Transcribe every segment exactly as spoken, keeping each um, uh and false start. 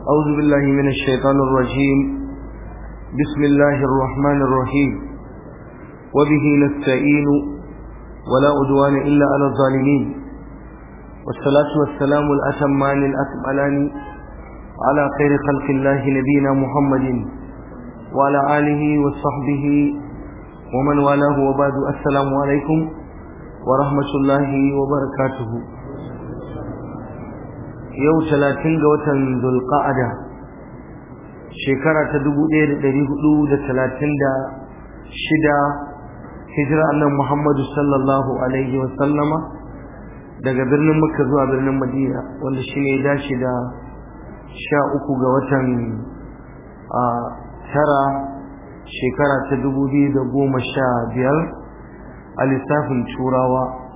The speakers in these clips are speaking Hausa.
أعوذ بالله من الشيطان الرجيم بسم الله الرحمن الرحيم وبه نستعين ولا عدوان إلا على الظالمين والصلاة والسلام الأتمان الأكملان على خير خلق الله نبينا محمد وعلى آله وصحبه ومن والاه وبعد السلام عليكم ورحمة الله وبركاته. yau talatin ga watan Zulqa'ada shekara ta dubu ɗaya da ɗari hudu da talatin da shida hijira annabi Muhammadu sallallahu alaihi wa sallama daga birnin Makka zuwa birnin Madina, wanda shine ya dace da sha uku ga watan a tara shekara ta dubu biyu da goma sha biyar a lissafin Turawa.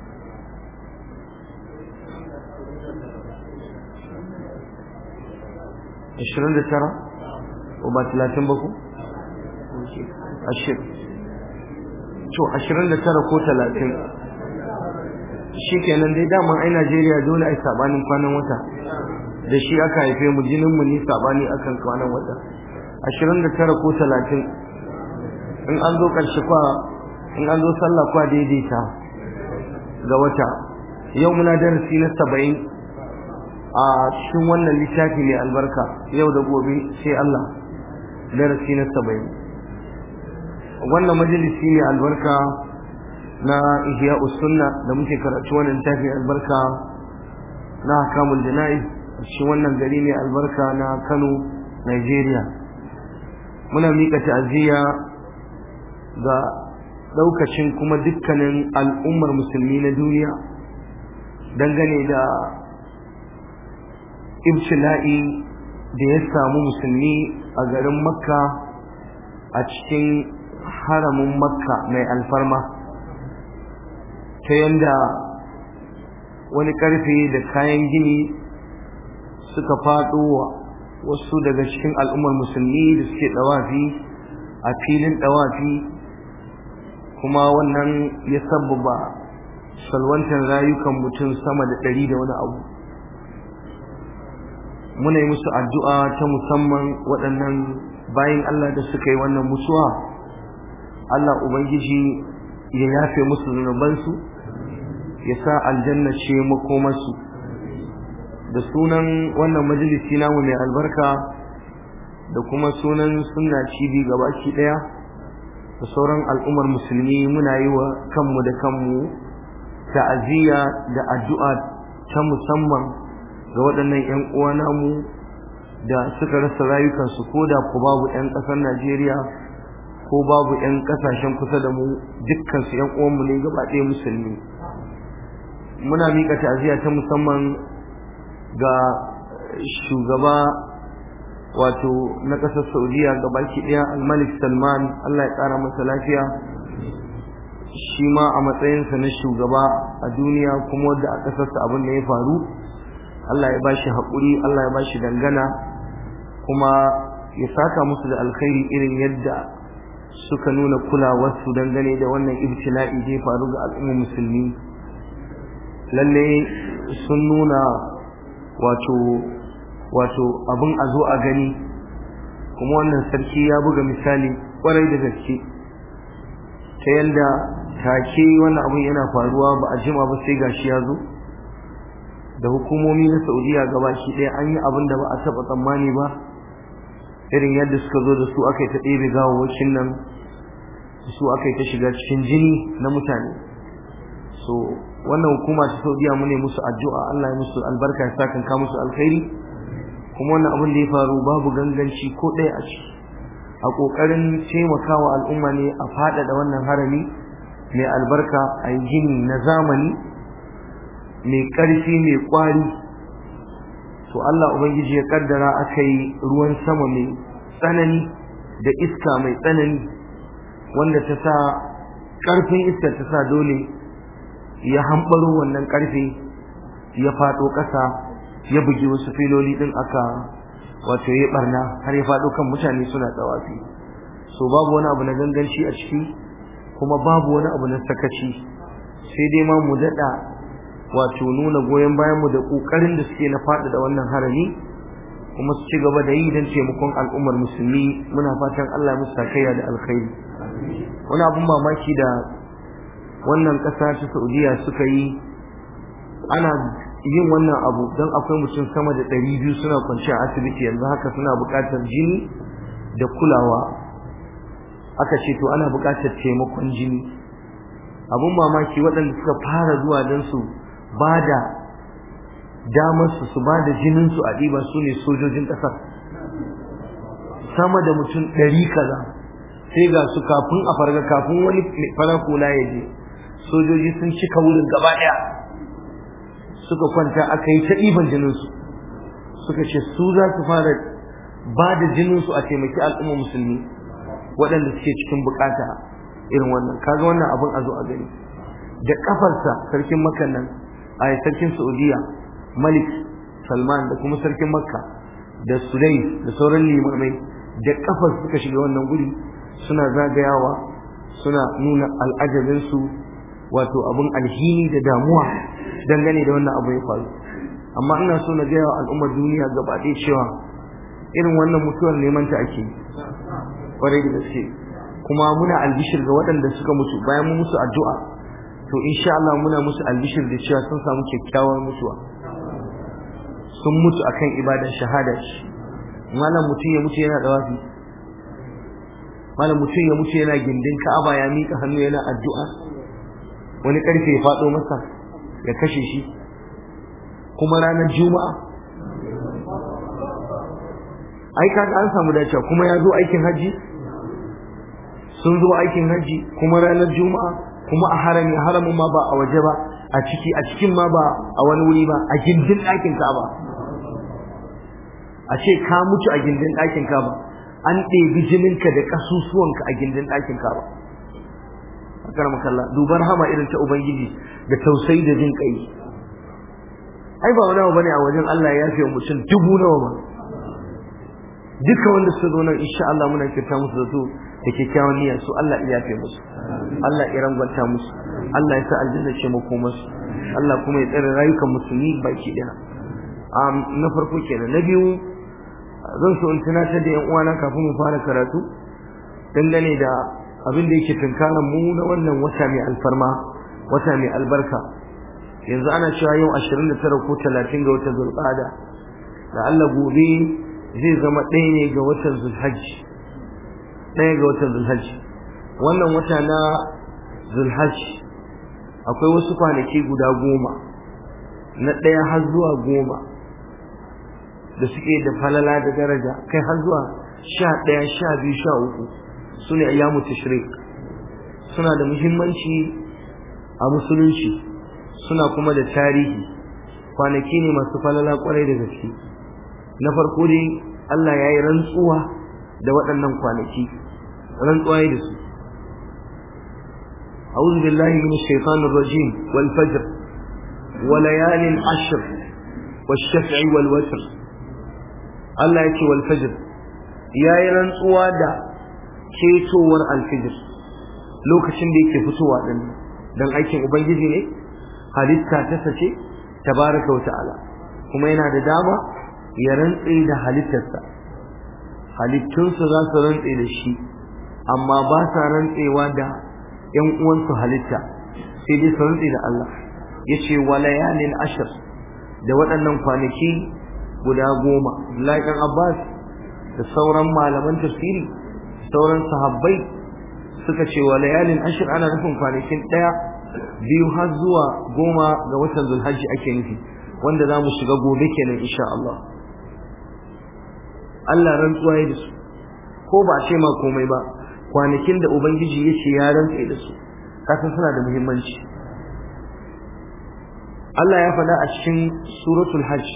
ashirin da tara ko ba talatin ba ko? ashirin to ashirin da tara ko talatin shi kenan dai daman ai Najeriya dole ai sabanin kwanan wata da shi aka haife mu, jininmu ne sabani akan kwanan wata. ashirin da tara ko talatin in an zo ƙarshe kwa in an zo sallah kwa daidaita ga wata. yau muna darasi na saba'in a cikin wannan littafi mai albarka, yau da gobe sai Allah, darasi na saba'in. Wannan majalisi mai albarka na Ihya'us Sunna da muke karatu wannan littafi albarka na Ahkamul Jana'iz a cikin wannan gari mai albarka na Kano, Nigeria. Muna miƙa ta'aziyya ga daukacin kuma dukkanin al'ummar musulmi na duniya dangane da ibtila'i da ya samu musulmi a garin Makka a cikin haramin Makka mai alfarma, ta yanda wani karfe da kayan gini suka faɗo wa wasu daga cikin al'ummar musulmi da suke dawafi a filin dawafi, kuma wannan ya sabbaba salwantar rayukan mutum sama da ɗari da wani abu. Muna yi musu addu'a ta musamman waɗannan bayan Allah da suka yi wannan mutuwa. Allah Ubangiji ya yafe musu zunubansu, ya sa aljanna ce makomarsu. Da sunan wannan majalisi namu mai albarka da kuma sunan sunna cibi gabaki ɗaya da sauran al'ummar musulmi, muna yi wa kanmu da kanmu ta'aziyya da addu'a ta musamman ga waɗannan ƴan uwa namu da suka rasa rayukansu, ko da ku babu ƴan ƙasar Najeriya ko babu ƴan ƙasashen kusa da mu, dukkan su ƴan uwanmu ne gaba ɗaya musulmi. Muna miƙa ta'aziyya ta musamman ga shugaba wato na ƙasar Saudiya gabaki ɗaya, Al-Malik Salman, Allah ya ƙara masa lafiya, shi ma a matsayinsa na shugaba a duniya kuma wanda a ƙasarsa abin da ya faru, Allah ya bashi haƙuri, Allah ya bashi dangana, kuma ya saka musu da alkhairi irin yadda suka nuna kulawarsu dangane da wannan ibtila'i da ya faru ga al'ummar musulmi. Lalle sun nuna wato wato abin a zo a gani, kuma wannan sarki ya buga misali kwarai da gaske ta yadda take wannan abin yana faruwa ba a jima ba sai gashi ya zo da hukumomi na Saudiya gabaki ɗaya an yi abin da ba a taɓa tsammani ba, irin yadda suka zo da su aka yi ta ɗebe gawawwakin nan, su aka yi ta shiga cikin jini na mutane. So wannan hukuma ta Saudiya mu ne musu addu'a, Allah ya musu albarka, ya sa kanka musu alkhairi. Kuma wannan abin da ya faru babu ganganci ko ɗaya a ciki, a ƙoƙarin taimakawa al'umma ne a faɗaɗa wannan harami mai albarka, a yi gini na zamani mai ƙarfi mai ƙwari. To Allah Ubangiji ya kaddara aka yi ruwan sama mai tsanani da iska mai tsanani, wanda ta sa ƙarfin iska ta sa dole ya hambaro wannan ƙarfe ya faɗo ƙasa, ya bugi wasu filoli ɗin aka wato ya barna har ya faɗo kan mutane suna tsawafi. So babu wani abu na ganganci a ciki, kuma babu wani abu na sakaci, sai dai ma mu daɗa wato nuna goyon bayan mu da kokarin da suke na fada da wannan harami kuma su ci gaba da yi don taimakon al'ummar musulmi. Muna fatan Allah musu sakayya da alkhairi. Wani abun mamaki da wannan ƙasa ta Saudiya suka yi, ana yin wannan abu don akwai mutum sama da ɗari biyu suna kwanci a asibiti yanzu haka, suna buƙatar jini da kulawa. Aka ce to ana buƙatar taimakon jini. Abun mamaki waɗanda suka fara zuwa don su ba da damar su su ba da jinin su a ɗiba su ne sojojin ƙasar, sama da mutum ɗari kaza. Sai ga su kafin a farga, kafin wani fara kula ya je, sojoji sun cika wurin gaba ɗaya, suka kwanta aka yi ta ɗiban jininsu. Suka ce su za su fara ba da jininsu a taimaki al'ummar musulmi waɗanda suke cikin bukata irin wannan. Kaga wannan abin a zo a gani. Da kafarsa sarkin Makka nan, a sarkin Saudiya Malik Salman da kuma sarkin Makka da Sudai da sauran limamai da kafar suka shiga wannan guri, suna zagayawa suna nuna al'ajabinsu, wato abin alhini da damuwa dangane da wannan abu ya faru. Amma ina so na gaya wa al'ummar duniya gaba ɗaya cewa irin wannan mutuwar neman ta ake kwarai da gaske, kuma muna albishir ga waɗanda suka mutu bayan mu musu addu'a, to insha Allah muna musu albishir da cewa sun samu kyakkyawar mutuwa, sun mutu akan ibadar shahada. Malam mutum ya mutu yana dawafi, malam mutum ya mutu yana gindin Ka'aba ya mika hannu yana addu'a, wani karfe ya faɗo masa ya kashe shi, kuma ranar Juma'a. Ai kaga an samu dacewa, kuma ya zo aikin haji, sun zo aikin haji kuma ranar Juma'a, kuma a harami, haramin ma ba a waje ba, a ciki, a cikin ma ba a wani wuri ba, a gindin ɗakin Ka'aba. A ce ka mutu a gindin ɗakin Ka'aba, an ɗebi jininka da ƙasusuwanka a gindin ɗakin Ka'aba. Akaramaka Allah, dubar hama irin ta Ubangiji da tausayi da jin kai. Ai ba wani abu bane a wajen Allah ya yafe mutum dubu nawa ba. Duka wanda suka zo nan insha Allah muna kirta musu da su da kyakkyawan niyya, su Allah ya yafe musu, Allah ya rangwanta musu, Allah ya sa aljanna ce makomarsu, Allah kuma ya tsare rayukan musulmi baki ɗaya. Um, na farko kenan. Na biyu, zan so in tunatar da yan uwana kafin mu fara karatu dangane da abin da yake tunkaran mu na wannan wata mai alfarma, wata mai albarka. Yanzu ana cewa yau ashirin da tara ko talatin ga watan Zulqa'ada, da Allah gobe zai zama ɗaya ne ga watan Zulhajj, ɗaya ga watan Zulhajj. Wannan wata na Zulhajj akwai wasu kwanaki guda goma, na ɗaya har zuwa goma, da suke da falala da daraja, kai har zuwa sha ɗaya, sha biyu, sha uku, su ne ayyamu tashrik. Suna da muhimmanci a musulunci, suna kuma da tarihi. Kwanaki ne masu falala kwarai da gaske. Na farko dai Allah ya yi rantsuwa da waɗannan kwanaki, rantsuwa ya da su. A'udhu billahi minash shaitanir rajim. Wal fajr wa layalin ashr wash shaf'i wal watr. Allah yake wal fajr, yayi rantsuwa da ketowar alfijir, lokacin da yake fitowa din dan aikin ubangiji ne, halitta ta sace tabaraka wa ta'ala, kuma yana da dama ya rantse da halittarsa. Halittunsa za su rantse da shi, amma ba sa rantsewa da ƴan uwansu halitta, sai dai su rantse da Allah. Yace walayalin ashr, da waɗannan kwanaki guda goma. Abdullahi ibn Abbas da sauran malaman tafsiri, sauran sahabbai suka ce walayalin ashr ana nufin kwanakin ɗaya, biyu har zuwa goma ga watan Zulhajji ake nufi, wanda za mu shiga gobe kenan insha Allah. Allah rantsuwa ya da su, ko ba ce ma komai ba, kwanakin da Ubangiji ya ce ya rantsa da su, kasan suna da muhimmanci. Allah ya faɗa a cikin suratul Hajj,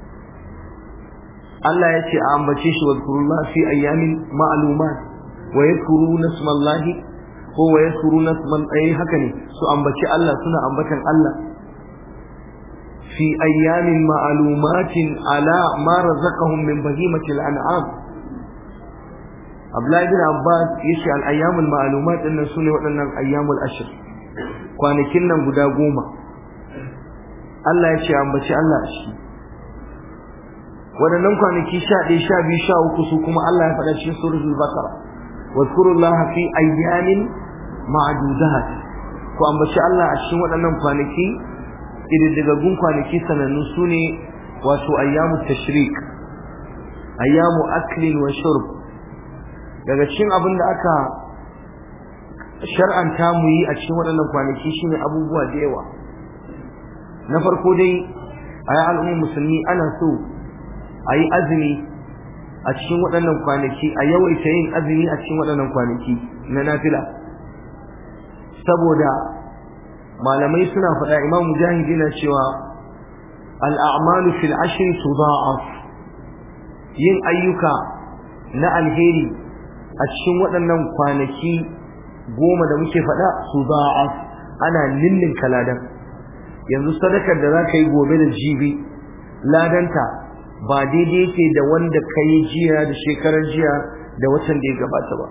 Allah ya ce a ambace shi wadkurullah fi ayyamin ma'lumat wa yadhkuruna ismallahi ko wa yadhkuruna isman ay haka ne, su ambaci Allah, suna ambatan Allah في أيام معلومات على ما رزقهم من بهيمة الأنعام. Abdullahi bin Abbas yace al-ayyamul ma'lumat inna sunni wadannan ayyamul ashr, kwanakin nan guda goma Allah yace ambaci Allah shi, waɗannan kwanaki sha ɗaya sha biyu sha uku su kuma Allah ya faɗa cikin suratul baqara wadhkurullaha fi ayyamin ma'dudat ku ambaci Allah a cikin waɗannan kwanaki ididdigaggun kwanaki sanannu sune wato ayyamut tashrik ayyamu aklin wa shurb daga cikin abin da aka shar'anta mu yi a cikin waɗannan kwanaki shine abubuwa da yawa. Na farko dai ayi al'ummar musulmi ana so ayi azumi a cikin waɗannan kwanaki, a yawaita yin azumi a cikin waɗannan kwanaki na nafila, saboda malamai suna faɗa, Imam Mujahid yana cewa al-a'malu fil ashri tudha'af, yin ayyuka na alheri a cikin waɗannan kwanaki goma da muke faɗa su za'af, ana lillin kaladan. Yanzu sadakar da za ka yi gobe da jibi ladanta ba daidai yake da wanda ka yi jiya da shekarar jiya da watan da ya gabata ba.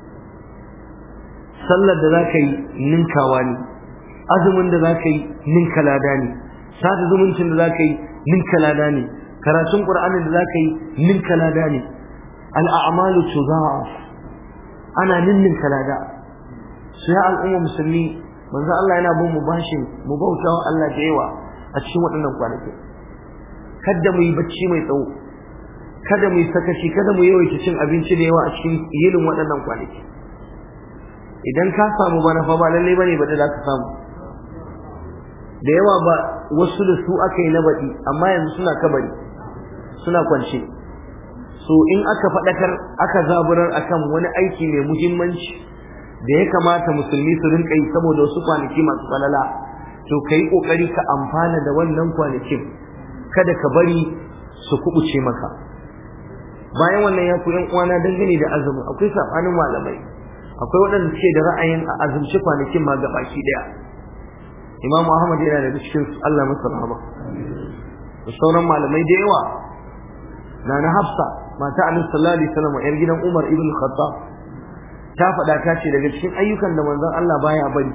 Sallar da za ka yi ninkawa ne, azumin da za ka yi ninka lada ne, sada zumuncin da za ka yi ninka lada ne, karatun Qur'anin da za ka yi ninka lada ne. Al-a'malu tudha'af, ana ninninka lada. sai al'umma musulmi manzo Allah yana bin mu bashin mu bautawa Allah da yawa a cikin waɗannan kwanaki. Kada mu yi bacci mai tsawo, kada mu yi sakaci, kada mu yawaita cin abinci da yawa a cikin yinin waɗannan kwanaki. Idan ka samu bana fa ba lalle bane ba da za ka samu. Da yawa ba wasu da su aka yi na baɗi amma yanzu suna kabari suna kwance. So in aka faɗakar aka zaburar akan wani aiki mai muhimmanci da ya kamata musulmi su rinka yi saboda wasu kwanaki masu falala, to kai kokari ka amfana da wannan kwanakin, kada ka bari su kubuce maka. Bayan wannan ya ku yan uwana dangane da azumi akwai sabanin malamai, akwai waɗanda suke da ra'ayin a azumci kwanakin ma gabaki daya. Imam Ahmad yana da cikin Allah masa rahama, da sauran malamai da yawa. Nana Hafsa mata Annabi sallallahu alaihi wasallam yar gidan Umar ibn Khattab ta faɗa ta ce daga cikin ayyukan da manzon Allah baya bari,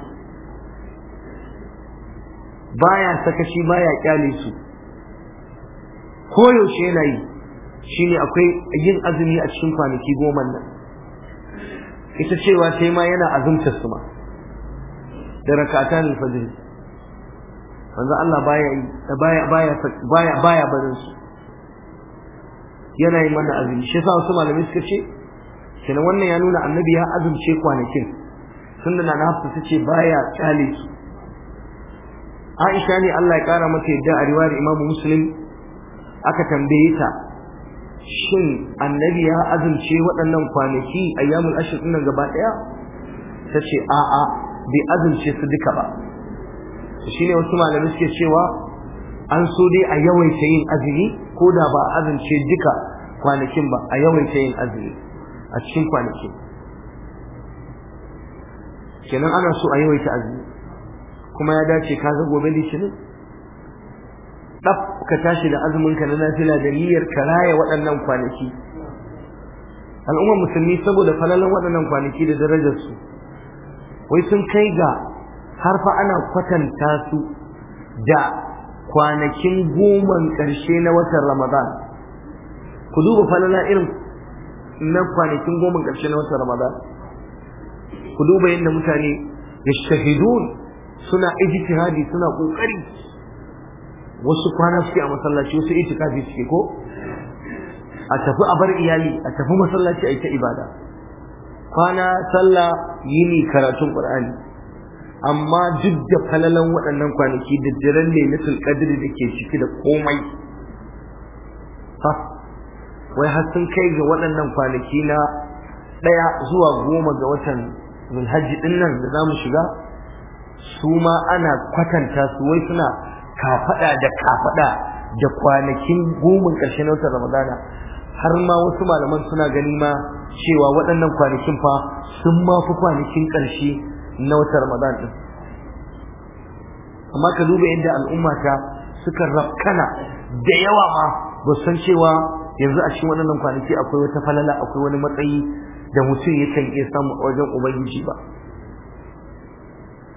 baya sakaci, baya kyale su, koyaushe yana yi, shine akwai yin azumi a cikin kwanaki goma nan. Ita cewa sai ma yana azumtar su ma da rakatan al-fajr. Manzon Allah baya yi, baya baya baya baya barin su, yana yi mana azumi. Shi yasa wasu malamai suka ce kenan wannan ya nuna annabi ya azumce kwanakin, tunda na Hafsa tace baya kyale su. Aisha ne Allah ya kara mata yadda a riwayar Imam Muslim aka tambaye ta shin annabi ya azumce waɗannan kwanaki ayyamul ashr din nan gaba daya? Tace a a bai azumce su duka ba. Shine wasu malamai suke cewa an so dai a yawaita yin azumi ko da ba azumce duka kwanakin ba, a yawaita yin azumi a cikin kwanaki. Kenan ana so a yawaita azumi, kuma ya dace ka ga gobe litinin dab ka tashi da azumin ka na nafila da niyyar ka raya waɗannan kwanaki. Al'ummar musulmi saboda falalan waɗannan kwanaki da darajar su, wai sun kai ga har fa ana kwatanta su da kwanakin goman ƙarshe na watan Ramadan. Ku duba falala irin na kwanakin goman ƙarshe na watan Ramadan. Ku duba yadda mutane yashahidun, suna ijtihadi, suna kokari. Wasu kwana suke a masallaci, wasu itikafi suke, ko a tafi a bar iyali, a tafi masallaci a yi ta ibada. Kwana sallah, yini karatun Qur'ani. Amma duk da falalan waɗannan kwanaki da jiran lailatul qadri da ke ciki da komai, ha wai har sun kai ga waɗannan kwanaki na ɗaya zuwa goma ga watan Zulhajji din nan da zamu shiga, su ma ana kwatanta su, wai suna kafada da kafada da kwanakin goman ƙarshen watan Ramadana. Har ma wasu malaman suna gani ma cewa waɗannan kwanakin fa sun ma fi kwanakin ƙarshe na watan Ramadan din. Amma ka duba yadda al'umma ta suka rafkana da yawa ma ba san cewa yanzu a cikin waɗannan kwanaki akwai wata falala, akwai wani matsayi da mutum yakan iya samu a wajen Ubangiji ba.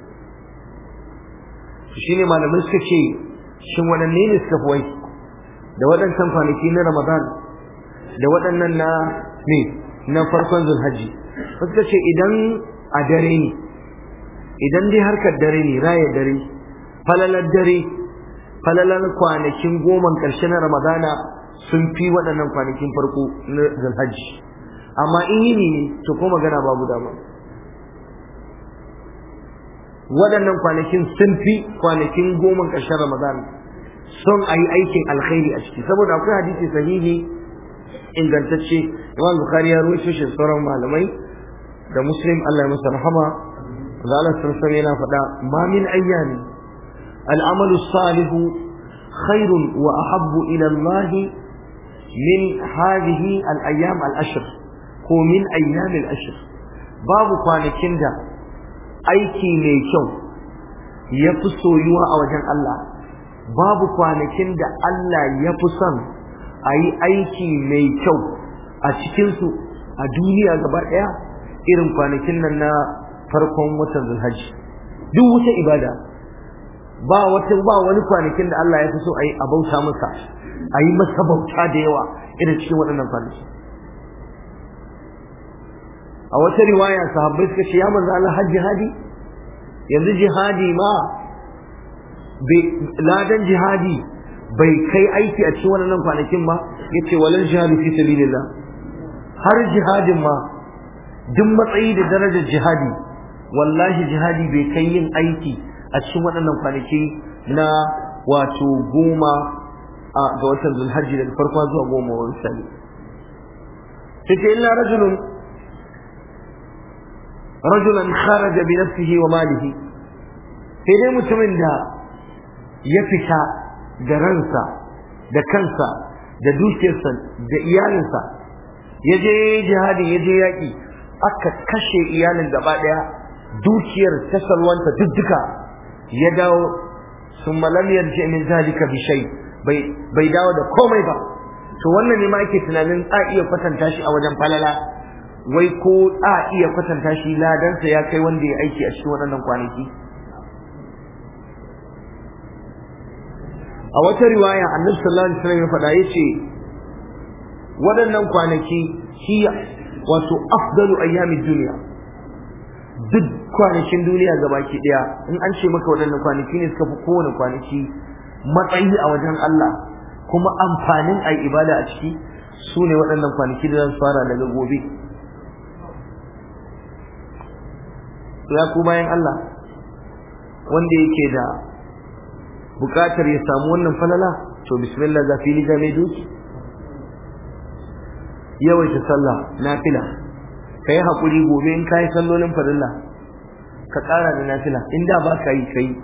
Shine malamai suka ce shin waɗanne ne suka fi wai da waɗannan kwanaki na Ramadan da waɗannan na ne na farkon Zulhajji suka ce idan a dare ne idan dai harkar dare ne raya dare falalar dare falalar kwanakin goma ƙarshe na Ramadana sun fi waɗannan kwanakin farko na Zulhajji amma in yini ne to ko magana babu dama waɗannan kwanakin sun fi kwanakin goma ƙarshen Ramadana son a yi aikin alkhairi a ciki saboda akwai hadisi sahihi ingantacce Imam Bukhari ya rawaito shi sauran malamai da Muslim Allah ya masa rahama da Allah sallallahu yana faɗa ma min ayyami al-amalu salihu khairun wa ahabbu ila Allah min hadhihi al-ayyam al-ashr ko min ayyam al-ashr babu kwanakin da aiki mai kyau ya fi soyuwa a wajen Allah babu kwanakin da Allah ya fi son a yi aiki mai kyau a cikinsu a duniya gaba ɗaya irin kwanakin nan na farkon watan Zulhajji duk wata ibada ba wata ba wani kwanakin da Allah ya fi so a yi a bauta masa a yi masa bauta da yawa irin cikin waɗannan kwanaki a wata riwaya sahabbai suka ce ya manzo Allah har jihadi yanzu jihadi ma ladan jihadi bai kai aiki a cikin wannan kwanakin ba yace walal jihadu fi sabilillah har jihadin ma duk matsayi da darajar jihadi wallahi jihadi bai kai yin aiki a cikin waɗannan kwanaki na wato goma ga watan Zulhajji daga farko zuwa goma wa sani sai illa rajulun rajulan kharaja bi nafsihi wa malihi sai dai mutumin da ya fita da ransa da kansa da dukiyarsa da iyalinsa ya je jihadi ya je yaƙi aka kashe iyalin gaba ɗaya dukiyar ta salwanta dukka ya dawo sun malam yarje min zalika bi shay bai bai dawo da komai ba to wannan ne ma ake tunanin a iya kwatanta shi a wajen falala wai ko a iya kwatanta shi ladansa ya kai wanda ya aiki a cikin waɗannan kwanaki a wata riwaya annabi sallallahu alaihi wasallam ya faɗa yace waɗannan kwanaki hiya wato afdalu ayyamid dunya duk kwanakin duniya gabaki daya in an ce maka waɗannan kwanaki ne suka fi kowane kwanaki matsayi a wajen Allah kuma amfanin ai ibada a ciki su ne waɗannan kwanaki da zan fara daga gobe ya ku bayan Allah wanda yake da bukatar ya samu wannan falala to bismillah ga fili ga mai duki yawaita sallah nafila kai hakuri gobe in kai sallolin farilla ka ƙara da nafila inda ba ka yi kai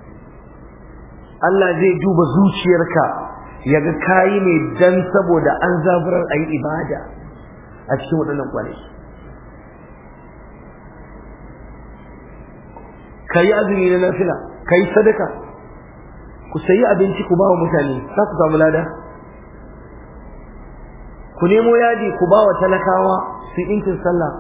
Allah zai duba zuciyarka yaga kai ne dan saboda an zaburar ayi ibada a cikin waɗannan kwanaki kai azumi na nafila kai sadaka ku sayi abinci ku ba wa mutane za ku samu lada ku nemo yadi ku ba wa talakawa su intin sallah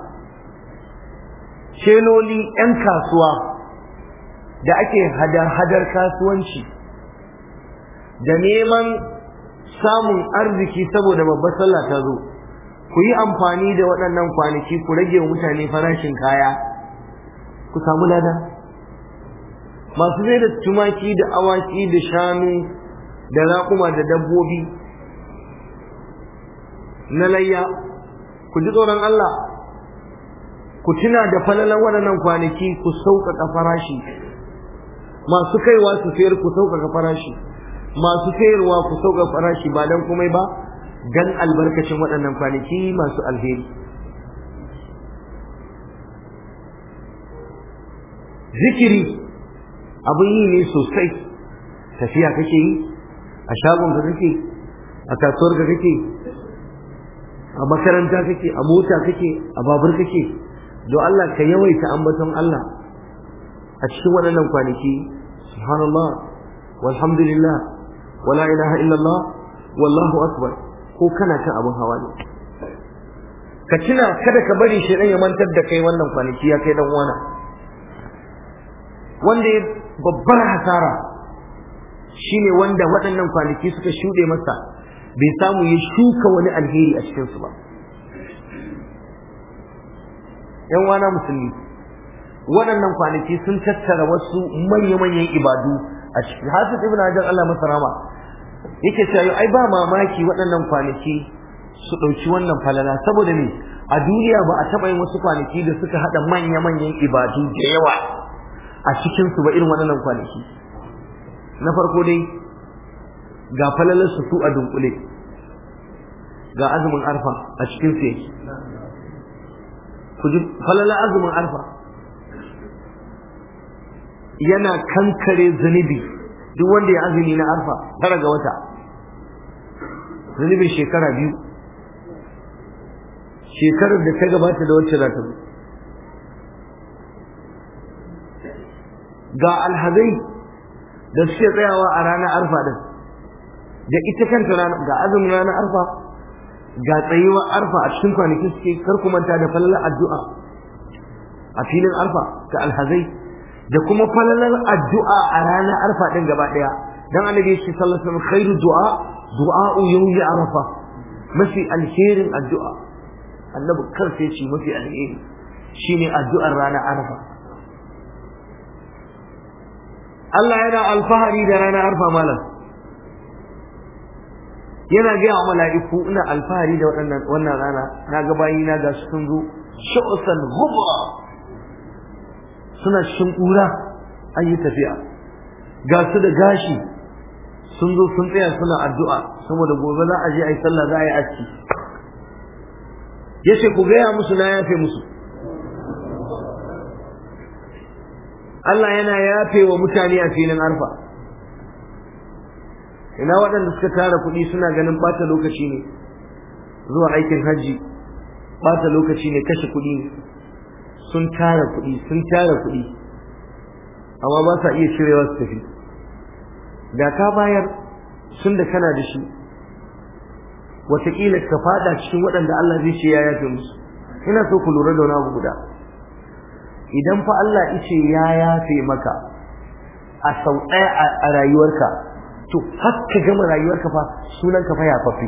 sheloli yan kasuwa da ake hadar kasuwanci da neman samun arziki saboda babbar sallah ta zo ku yi amfani da waɗannan kwanaki ku rage wa mutane farashin kaya ku samu lada masu zai da tumaki da awaki da shanu da raƙuma da dabbobi na layya ku ji tsoron Allah ku tuna da falalan waɗannan kwanaki ku sauƙaƙa farashi masu kaiwa su sayar ku sauƙaƙa farashi masu sayarwa ku sauƙaƙa farashi ba dan komai ba dan albarkacin waɗannan kwanaki masu alheri zikiri abin yi ne sosai tafiya kake yi a shagon ka kake a kasuwar ka kake a makaranta kake a mota kake a babur kake don Allah ka yawaita ambaton Allah a cikin waɗannan kwanaki subhanallah walhamdulillah wala ilaha illallah wallahu akbar ko kana kan abin hawa ne ka tuna kada ka bari shi ya mantar da kai wannan kwanaki ya kai dan uwana wanda ya babbar hasara shine wanda waɗannan kwanaki suka shuɗe masa bai samu ya shuka wani alheri a cikin su ba. Yan wana musulmi, waɗannan kwanaki sun tattara wasu manya-manyan ibadu a cikin. Hafiz Ibn Hajar Allah masa rahama yake cewa ai ba mamaki waɗannan kwanaki su ɗauki wannan falala, saboda ne a duniya ba a taɓa yin wasu kwanaki da suka haɗa manya-manyan ibadu da yawa a cikin su ba irin waɗannan kwanaki. Na farko dai ga falalar su su a dunkule, ga azumin arfa a cikin su yake. ku ji falalar azumin arfa yana kankare zunubi. Duk wanda ya azumi na arfa tara ga wata, zunubin shekara biyu, shekarar da ta gabata da wacce za ta zo. Ga alhazai da suke tsayawa a ranar arfa din, da ita kanta ga azumin ranar arfa, ga tsayuwar arfa a cikin kwanaki suke. Kar ku manta da falalar addu'a a filin arfa ga alhazai, da kuma falalar addu'a a ranar arfa din gaba daya. Dan annabi sallallahu alaihi wasallam khairu du'a du'a'u yawmi arafa, mafi alherin addu'a annabi karfe shi mafi alheri shine addu'ar ranar arfa. Allah yana alfahari da ranar arfa malam, yana ga wa mala'iku ina alfahari da wannan wannan rana, naga bayina ga su sun zo shu'san ghubra, suna cikin ƙura an yi tafiya, ga su da gashi sun zo sun tsaya suna addu'a saboda gobe za a je a yi sallah, za a yi aski. Yace ku gaya musu na yafe musu. Allah yana yafe wa mutane a filin arfa. Ina waɗanda suka tara kuɗi suna ganin ɓata lokaci ne zuwa aikin hajji, ɓata lokaci ne, kashe kuɗi ne. Sun tara kuɗi sun tara kuɗi amma ba sa iya cirewa su tafi. Da ka bayar sun da kana da shi, wataƙila ka faɗa cikin waɗanda Allah zai ce ya yafe musu. Ina so ku lura da wani abu guda, idan fa Allah yace ya yafe maka a sau ɗaya a rayuwarka, to har ka gama rayuwarka fa sunan ka fa ya fafi.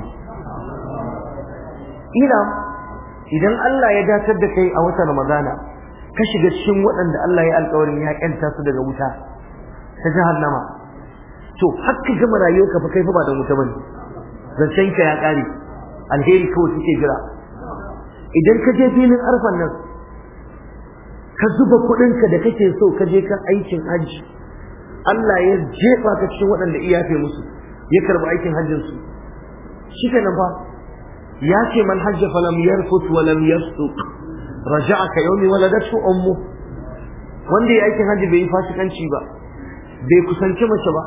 Ina idan Allah ya datar da kai a watan Ramadana ka shiga cikin waɗanda Allah ya alƙawarin ya kanta su daga wuta ta jahannama, to har ka gama rayuwarka fa kai fa ba da wuta bane, zancen ka ya ƙare, alheri kawai kike jira. Idan ka je filin arfan nan ka zuba kuɗinka da kake so ka je kan aikin hajji, Allah ya jefa ka cikin waɗanda iya yafe musu, ya karɓi aikin hajjin su, shi kenan fa ya ce man hajja falam yarfut wa lam yasduq raja'a ka yawmi waladatu ummu. Wanda ya aikin hajji bai yi fasikanci ba, bai kusanci mace ba,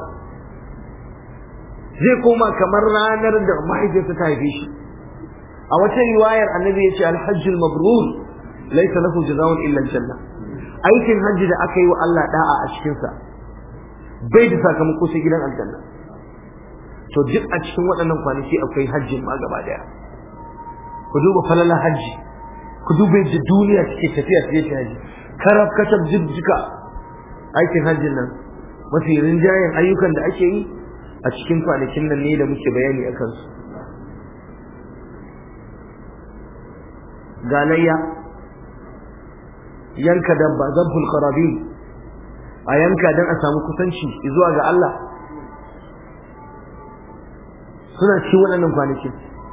zai koma kamar ranar da mahaifiyarsa ta haife shi. A wata riwayar annabi ya ce alhajjul mabrur laysa lahu jazaa'un illa aljanna. Aikin hajji da aka yi wa Allah da'a a cikin sa bai da sakamako sai gidan aljanna. To duk a cikin waɗannan kwanaki akwai hajjin ma gaba daya. Ku duba falala hajji, ku duba yadda duniya take tafiya sai ta haji, karab katab jijjika aikin hajjin nan. Mafi rinjayen ayyukan da ake yi a cikin kwanakin nan ne da muke bayani a kansu. Galayya, yanka dabba, zabhul qarabin, a yanka don a samu kusanci zuwa ga Allah, suna cikin waɗannan kwanakin.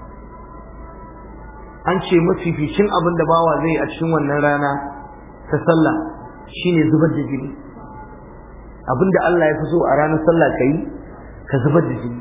An ce mafificin abin da bawa zai a cikin wannan rana ta sallah shine zubar da jini. Abin da Allah ya fi so a ranar sallah ka yi, ka zubar da jini.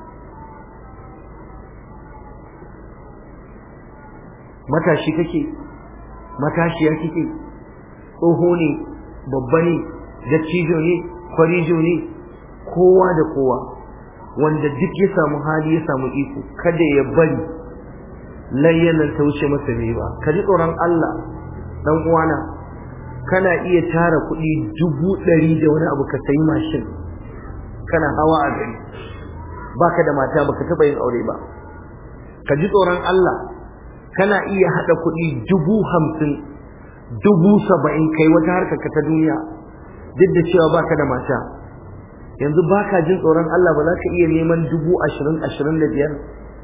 Matashi kake, matashiya kike, tsoho ne, babba ne, dattijo ne, kwarijo ne, kowa da kowa wanda duk ya samu hali ya samu iko, kada ya bari layyanan ta wuce masa ne ba. Ka ji tsoron Allah dan uwana, kana iya tara kuɗi dubu ɗari da wani abu ka sayi mashin kana hawa a gari, baka da mata, baka taɓa yin aure ba. Ka ji tsoron Allah, kana iya haɗa kuɗi dubu hamsin, dubu saba'in kai wata harkar ka ta duniya duk da cewa baka da mata. Yanzu baka jin tsoron Allah, ba za ka iya neman dubu ashirin ashirin da biyar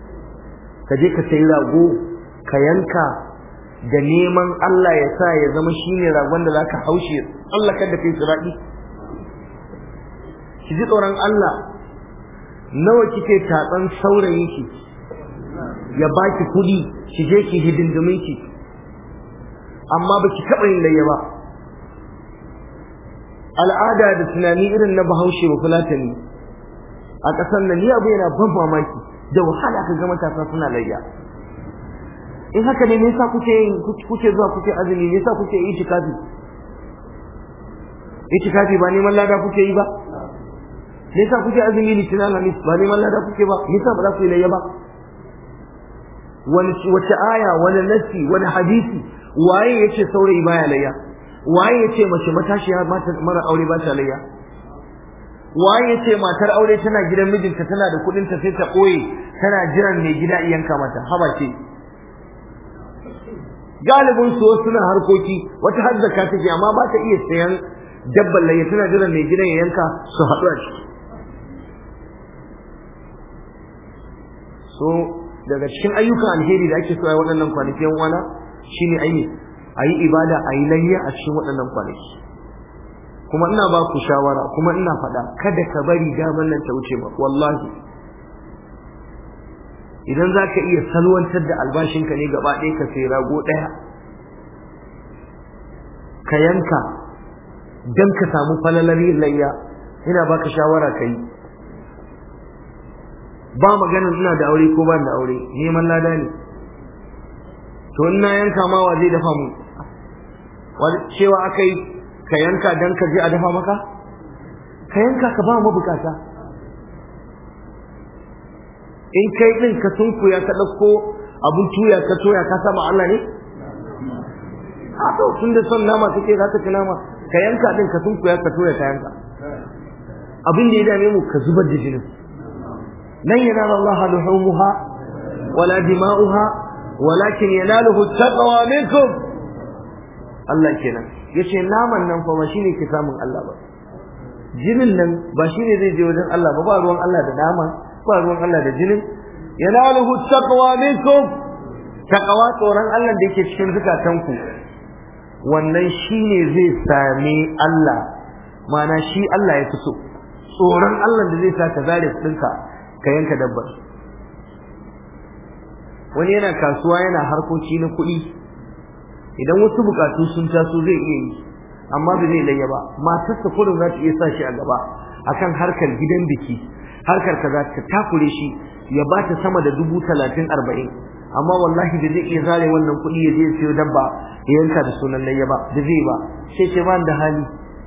ka je ka sayi rago ka yanka da neman Allah ya sa ya zama shine ragon da zaka haushe Allah kada kai sirati ki ji tsoron Allah nawa kike tatsan saurayin ki ya baki kudi ki je ki hidindimin ki amma baki taba yin layya ba al'ada da tunani irin na Bahaushe ba Fulatani a ƙasar nan ni abu yana ban mamaki da wahala ka ga matasa suna layya in haka ne me yasa kuke kuke zuwa kuke azumi me yasa kuke yi itikafi itikafi ba neman lada kuke yi ba me yasa kuke azumi litinin alhamis ba neman lada kuke ba me yasa ba za ku yi layya ba wani wace aya wani nasi wani hadisi waye yace saurayi baya layya waye yace mace matashiya mara aure ba ta layya waye yace matar aure tana gidan mijinta tana da kudin ta sai ta koye tana jiran mai gida iyanka mata haba ce galibin su suna harkoki wata har zakka take amma ba ta iya sayan dabban layya tana jiran mai gidan yanka su haɗu a ciki so daga cikin ayyukan alheri da ake so a waɗannan kwanaki yan uwana shine ayi ayi ibada ayi layya a cikin waɗannan kwanaki kuma ina ba ku shawara kuma ina faɗa kada ka bari daman nan ta wuce ba wallahi idan za ka iya salwantar da albashinka ne gaba ɗaya ka sai rago ɗaya ka yanka don ka samu falalar yin layya ina baka shawara ka yi ba maganin ina da aure ko ba da aure neman lada ne to ina yanka ma wa zai dafa mu cewa aka yi ka yanka don ka je a dafa maka ka yanka ka ba mu bukata in kai din ka sunkuya ka dauko abun tuya ka toya ka sama Allah ne a to tun da son nama kake za ka ci nama ka yanka din ka sunkuya ka toya ka yanka abin da ya dame mu ka zubar da jinin lan yanala Allah luhumuha wala dima'uha walakin yanaluhu taqwa minkum Allah kenan yace naman nan fa ba shine ke samun Allah ba jinin nan ba shine zai je wajen Allah ba ba ruwan Allah da nama ba ruwan Allah da jinin yanaluhu taqwa minkum taqwa tsoron Allah da yake cikin zukatanku wannan shine zai same Allah mana shi Allah ya fito tsoron Allah da zai saka zare dinka ka yanka dabbar wani yana kasuwa yana harkoki na kuɗi idan wasu bukatu sun taso zai iya yi amma ba zai layya ba matarsa kullum za ta iya sa shi a gaba akan harkar gidan biki harkar kaza ta takure shi ya bata sama da dubu talatin arba'in amma wallahi da zai iya zare wannan kuɗi ya je ya siyo dabba ya yanka da sunan layya ba da zai ba sai ce ba da hali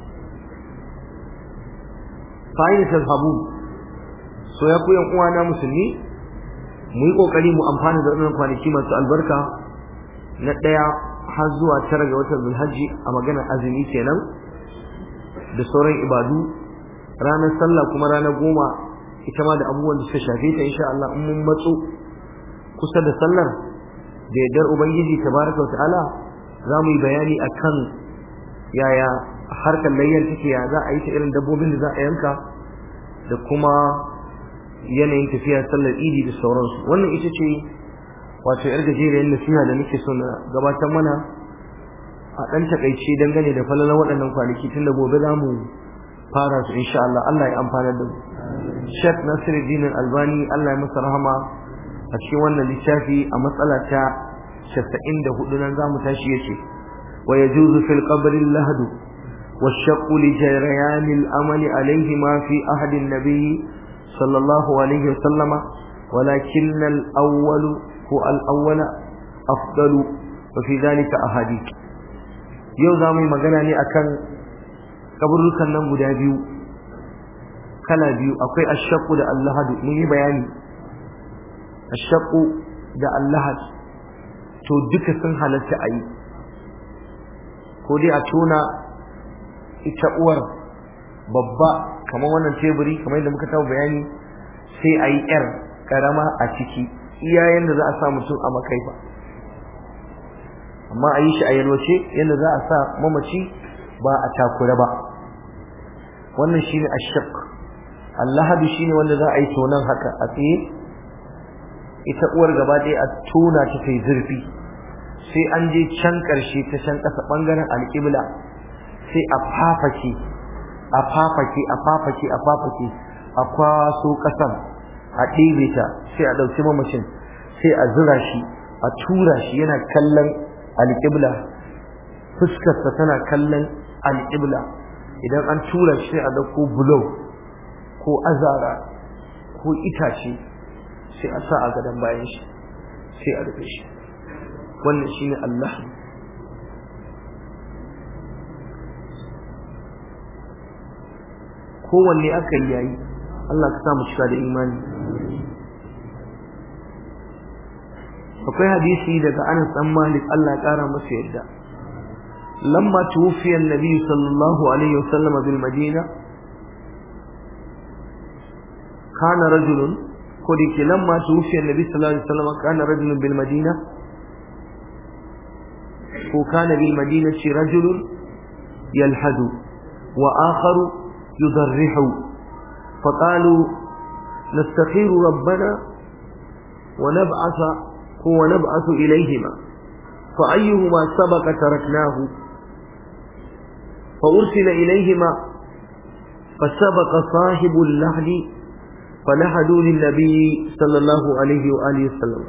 fa'ina tazhabu so ya ku yan uwana musulmi mu yi kokari mu amfana da wannan kwanaki masu albarka na daya har zuwa tara ga watan Zulhajji a maganar azumi kenan da sauran ibadu ranar sallah kuma ranar goma ita ma da abubuwan da suka shafe ta insha Allah in mun matso kusa da sallar da yardar ubangiji tabaraka wa ta'ala za mu yi bayani akan yaya harkar layyar take ya za a yi ta irin dabbobin da za a yanka da kuma yanayin tafiya sallar idi da sauransu wannan ita ce wato yar gajeriyar nasiha da nake so na gabatar mana a ɗan takaice dangane da falalan waɗannan kwanaki tun da gobe za mu fara su insha Allah Allah ya amfana da mu Sheikh Nasiruddin Albani Allah ya masa rahama a cikin wannan littafi a matsala ta casa'in da hudu nan zamu tashi yace wa yajuzu fil qabri al-lahd والشق لجريان الأمل عليهما في أحد النبي صلى الله عليه وسلم ولكن الأول هو الأول أفضل وفي ذلك أحاديث yau za mu yi magana ne akan kaburrukan nan guda biyu kala biyu akwai ashaqqu da allahadu mun yi bayani ashaqqu da allahad to duka sun halatta ayi ko dai a tona ita uwar babba kamar wannan teburi kamar yadda muka taɓa bayani sai ayi yar karama a ciki iyayen da za a sa mutum a makaifa amma a yi shi a yalwace yadda za a sa mamaci ba a takura ba wannan shine ashaq allahadu shine wanda za a yi tonan haka a tsaye ita uwar gaba ɗaya a tona ta kai zurfi, sai an je can ƙarshe ta can ƙasa ɓangaren alƙibla sai a fafake a fafake a fafake a fafake a kwaso ƙasan a ɗebe ta, sai a ɗauki mamacin sai a zura shi a tura shi yana kallon alƙibla, fuskarsa tana kallon alƙibla. Idan an tura shi sai a ɗauko bulo ko azara ko itace sai a sa a gadon bayan shi sai a rufe shi. Wannan shine Allah. Kowanne aka yi yayi, Allah ka sa mu cika da imani. Akwai hadisi daga Anas dan Malik, Allah ya kara masa yadda, lamma tuwfiya an-nabi sallallahu alaihi wasallam bil Madina kana rajulun ko dake lamma tuwfiya an-nabi sallallahu alaihi wasallam kana rajulun bil Madina ko kana bil Madinati rajulun yalhadu wa akharu yudarrihu faqalu nastakhiru rabbana wa nab'atha ونبعث إليهما فأيهما سبق تركناه فأرسل إليهما فسبق صاحب اللحد فلحدوا للنبي صلى الله عليه وآله وسلم.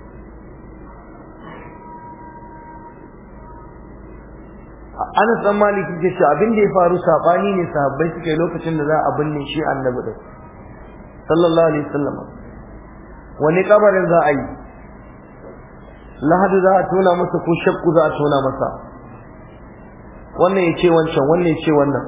أنا سمالي كيف شعبين دي فارو ساباني نسابي سكي لوكتن ذا أبني شيء النبي صلى الله عليه وسلم ونقبر ذا أي lahadu za a tona masa ko shakku za a tona masa, wannan ya ce wancan wannan ya ce wannan.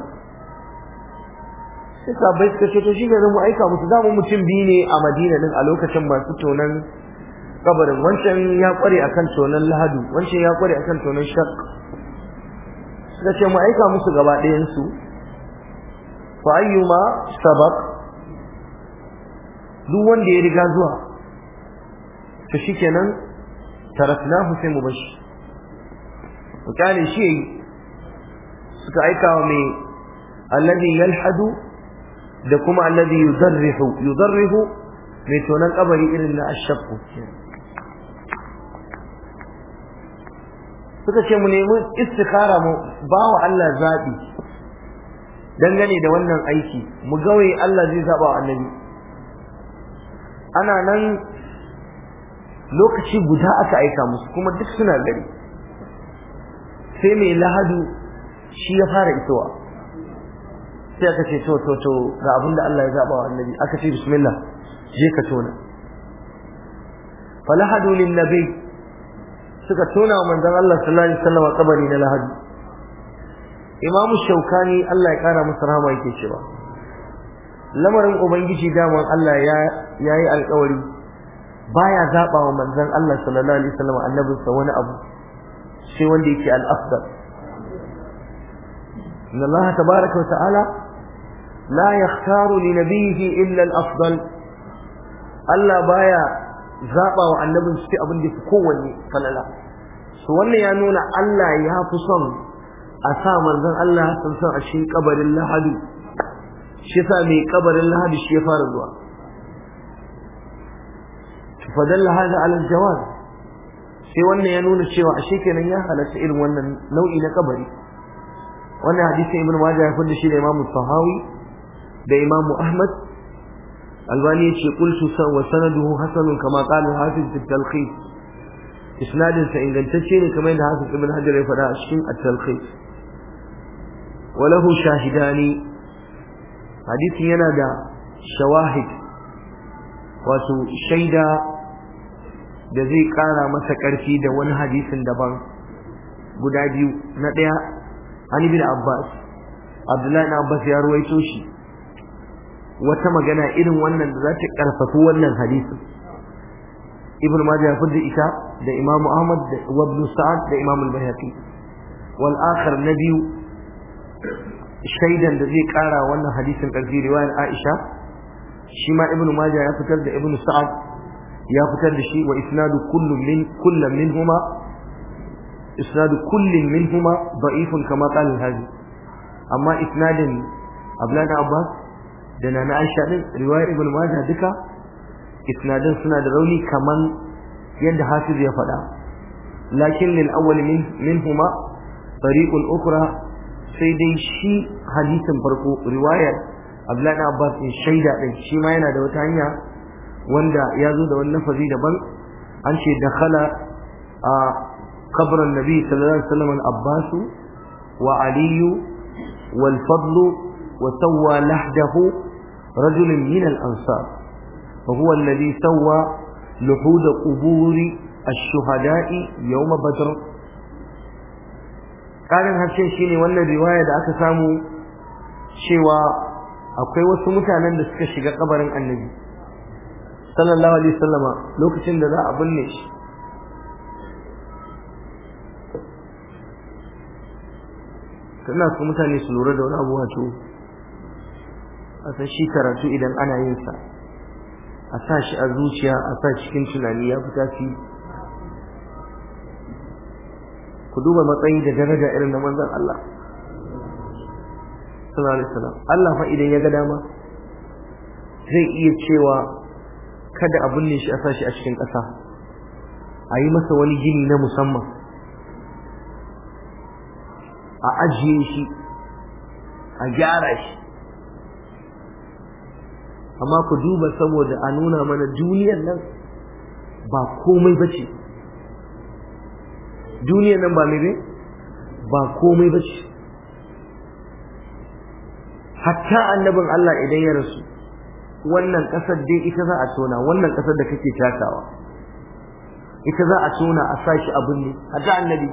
sai sabai suka ce to shi ne mu aika musu, da mu mutum biyu ne a Madina din a lokacin masu tonan kabarin, wancan ya kware akan tonan lahadu, wancan ya kware akan tonan shak. suka ce mu aika musu gaba ɗayan su, fa ayyuma sabaq, duk wanda ya riga zuwa to shikenan taraknahu sai mu bashi mutane shi suka aika wa mai alladhi yalhadu da kuma alladhi yudarrihu yudarrihu mai tonan kabari irin na ashaqu. suka ce mu nemi istikhara mu bawa Allah zabi dangane da wannan aiki, mu gawe Allah zai zaba wa annabi. ana nan lokaci guda aka aika musu kuma duk suna gari, sai mai lahadu shi ya fara isowa, sai aka ce to to to ga abin da Allah ya zaba wa annabi, aka ce bismillah je ka tona. falahadu lin nabi, suka tona wa manzon Allah sallallahu alaihi wasallam kabari na lahadu. Imam Shaukani Allah ya kara masa rahama yake cewa lamarin ubangiji daman Allah ya yayi alƙawari baya zaba wa manzon Allah sallallahu alaihi wasallam annabinsa wani abu sai wanda yake al-afdal. inna Allah tabaaraka wa ta'ala la yakhtaru li nabiyhi illa al-afdal. Allah baya zaba wa annabin sai abin da yake kowanne falala. so wannan ya nuna Allah ya fi son a sa manzon Allah san san a cikin kabarin lahadu, shi yasa mai kabarin lahadu shi ya fara zuwa. fadalla hada ala aljawaz, sai wannan ya nuna cewa ashe kenan ya halatta irin wannan nau'i na kabari. wannan hadisi ibnu majah ya fada shi da Imam Tahawi da Imam Ahmad. Albani yace qultu wa sanaduhu hasanun kama qala al-hafiz fi at-talqis, isnadin sa ingantacce ne kamar da Hafiz ibn Hajar ya fada a cikin at-talqis. wa lahu shahidani, hadisin yana da shawahid, wato shaida da zai kara masa karfi da wani hadisin daban guda biyu. na daya Ali bin Abbas, Abdullahi bin Abbas ya ruwaito shi wata magana irin wannan da za ta karfafa wannan hadisin. Ibn Majah ya fada ita da Imam Ahmad da Ibn Sa'ad da Imam al-Baihaqi. wal akhar nabiyu, shaidan da zai kara wannan hadisin karfi riwayar Aisha, shi ma Ibn Majah ya fitar da Ibn Sa'ad ya fitar da shi. wa isnadu kullu min kullu minhuma isnadu kullin minhuma da'ifun kama qala al-Haji. amma isnadin Abdullah Abbas da Nana Aisha din riwayar Ibn Majah duka isnadin suna da rauni kaman yadda hafiz ya faɗa lakin lil awwal min minhuma tariqul ukhra sai dai shi hadisin farko riwayar Abdullah ibn Abbas in shaida din shi ma yana da wata hanya wanda ya zo da wani lafazi daban an ce dakhala a kabran nabi sallallahu alaihi wasallam al-Abbas wa Ali wal Fadl wa sawwa lahdahu rajul min al-ansar fa huwa alladhi sawwa luhud qubur ash-shuhada'i yawm badr karin harshen shine wannan riwaya da aka samu cewa akwai wasu mutanen da suka shiga kabarin annabi sallallahu alaihi wasallama lokacin da za a binne shi kana su mutane su lura da wani abu wato a san shi karatu idan ana yin sa a sa shi a zuciya a sa cikin tunani ya fita fi ku duba matsayi da daraja irin na manzon Allah sallallahu alaihi wasallam Allah fa idan ya ga dama zai iya cewa kada a binne shi a sashi a cikin ƙasa a yi masa wani gini na musamman a ajiye shi a gyara shi amma ku duba saboda a nuna mana duniyar nan ba komai bace duniyar nan ba mai ba komai bace hatta annabin Allah idan ya rasu wannan kasar dai ita za a tona wannan kasar da kake takawa ita za a tona a sashi abin ne hatta annabi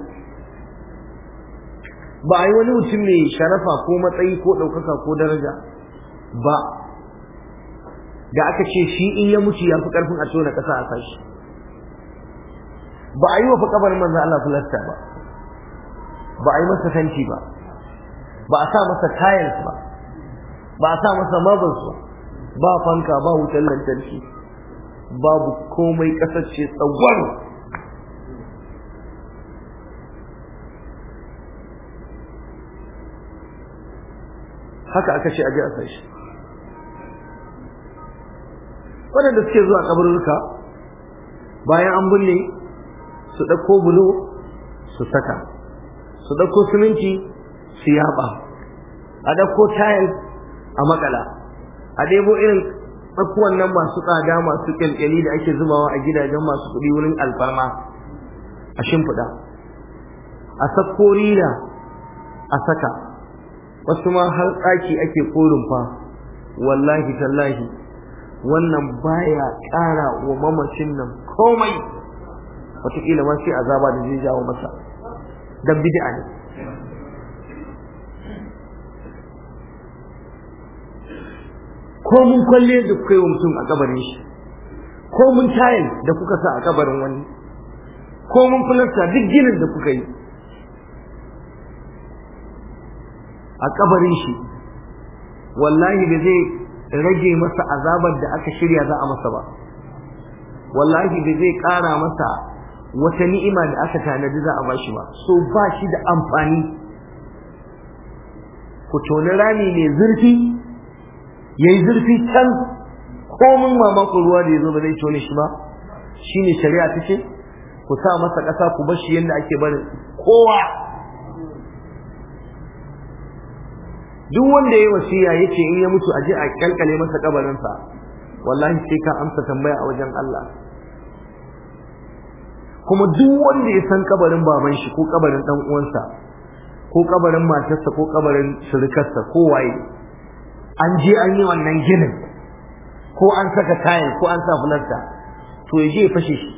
ba ai wani mutum mai sharafa ko matsayi ko daukaka ko daraja ba da aka ce shi in ya mutu ya fi karfin a tona kasa a sashi ba ai wa fa kabarin manzo Allah fulasta ba ba ai masa tanti ba ba a sa masa tiles ba ba a sa masa marbles ba ba fanka ba wutar lantarki babu komai kasar ce tsawon haka aka ce aje a sashi waɗanda suke zuwa kabarurruka bayan an binne su ɗauko bulo su saka su ɗauko siminti su yaba a ɗauko tile a makala a debo irin tsakuwan nan masu tsada masu kyalkyali da ake zubawa a gidajen masu kuɗi wurin alfarma a shimfiɗa a sakko rila a saka wasu ma har tsaki ake korin fa wallahi tallahi wannan baya ƙara wa mamacin nan komai wataƙila ma sai azaba da zai jawo masa dan bid'a ne ko mun kwalle da kuka yi wa mutum a kabarin shi ko mun tayil da kuka sa a kabarin wani ko mun fulasta duk ginin da kuka yi a kabarin shi wallahi ba zai rage masa azabar da aka shirya za a masa ba wallahi ba zai ƙara masa wata ni'ima da aka tanadi za a bashi ba so ba shi da amfani ku toni rami mai zurfi yayi zurfi can komin mamakon ruwa da yazo ba zai tone shi ba shine shari'a tace ku sa masa kasa ku bar shi yanda ake barin kowa duk wanda yayi wasiya yace in ya mutu aje a kalkale masa kabarin sa wallahi sai ka amsa tambaya a wajen Allah kuma duk wanda ya san kabarin baban shi ko kabarin dan uwansa ko kabarin matarsa ko kabarin surukarsa ko waye an je an yi wannan ginin ko an saka tayil ko an sa fulasta to ya je ya fashe shi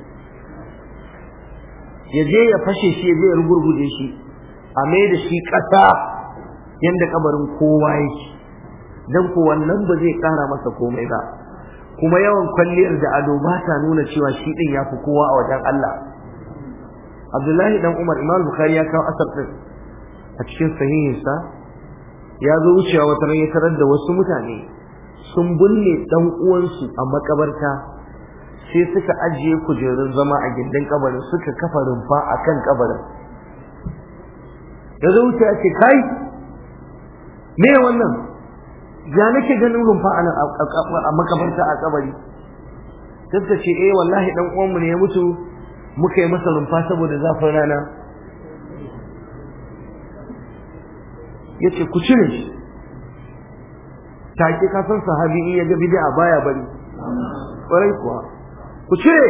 ya je ya fashe shi ya je ya rugurguje shi a mai da shi ƙasa yanda kabarin kowa yake dan ko wannan ba zai ƙara masa komai ba kuma yawan kwalliyar da ado ba ta nuna cewa shi din yafi kowa a wajen Allah Abdullahi dan Umar Imam Bukhari ya kawo asar din a cikin sahihinsa ya zo wucewa wata ran ya tarar da wasu mutane sun binne dan uwansu a makabarta sai suka ajiye kujerun zama a gindin kabarin suka kafa rumfa akan kabarin ya zo wuce ya ce kai me wannan ya nake ganin rumfa a makabarta a kabari sai ta ce eh wallahi dan uwanmu ne ya mutu muka yi masa rumfa saboda zafin rana. yace ku cire shi take ka san sahabi in ya ga bid'a baya bari kwarai kuwa ku cire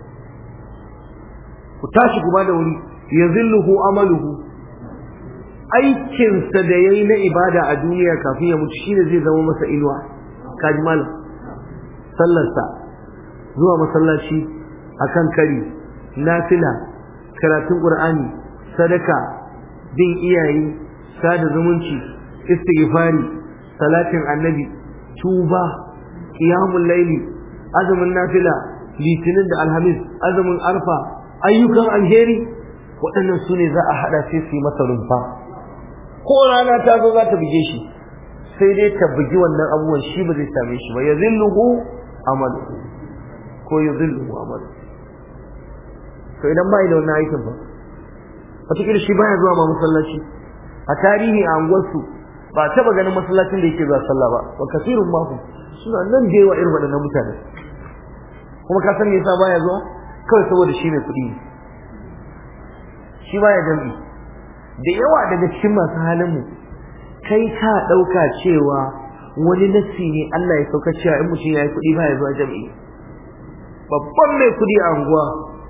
ku tashi kuma da wuri yazilluhu amaluhu aikin sa da yayi na ibada a duniya kafin ya mutu shine zai zama masa inuwa kaji malam sallarsa zuwa masallaci akan kari nafila karatun qur'ani sadaka bin iyaye sada zumunci istighfari salatin annabi tuba qiyamul layli azumin nafila litinin da alhamis azumin arfa ayyukan alheri waɗannan sune za a hada sai su yi masa rumfa ko rana ta zo za ta buge shi sai dai ta bugi wannan abubuwan shi ba zai same shi ba yazilluhu amalu ko yazilluhu amalu to idan bai da wannan aikin ba wataƙila shi baya zuwa ma masallaci a tarihi a anguwarsu ba taba ganin masallacin da yake zuwa sallah ba wa kasirun mahu suna nan da yawa irin waɗannan mutane kuma ka san me yasa baya zuwa kawai saboda shi ne kuɗi shi baya jami'i da yawa daga cikin masu halin mu kai ka ɗauka cewa wani nassi ne Allah ya sauka cewa in mutum ya yi kuɗi baya zuwa jami'i babban mai kuɗi a anguwa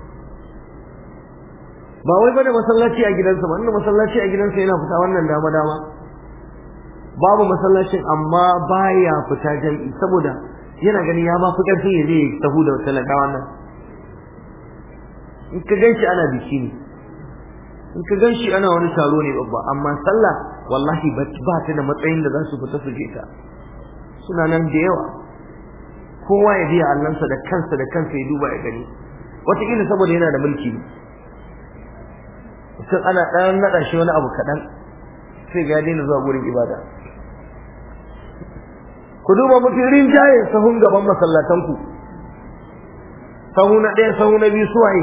ba wai bane masallaci a gidansa ba inda masallaci a gidansa yana fita wannan dama dama babu masallacin amma baya fita jami'i saboda yana gani ya ba fi karfin ya je tahu da talaka wannan in ka ganshi ana biki ne in ka ganshi ana wani taro ne babba amma sallah wallahi ba ta da matsayin da za su fita su je ta suna nan da yawa kowa ya biya allansa da kansa da kansa ya duba ya gani wataƙila saboda yana da mulki ne sai ana dan nada shi wani abu kadan sai ga dina zuwa gurin ibada ku duba mutirin jayin sahun gaban masallatan ku sahu na ɗaya sahu na biyu suwaye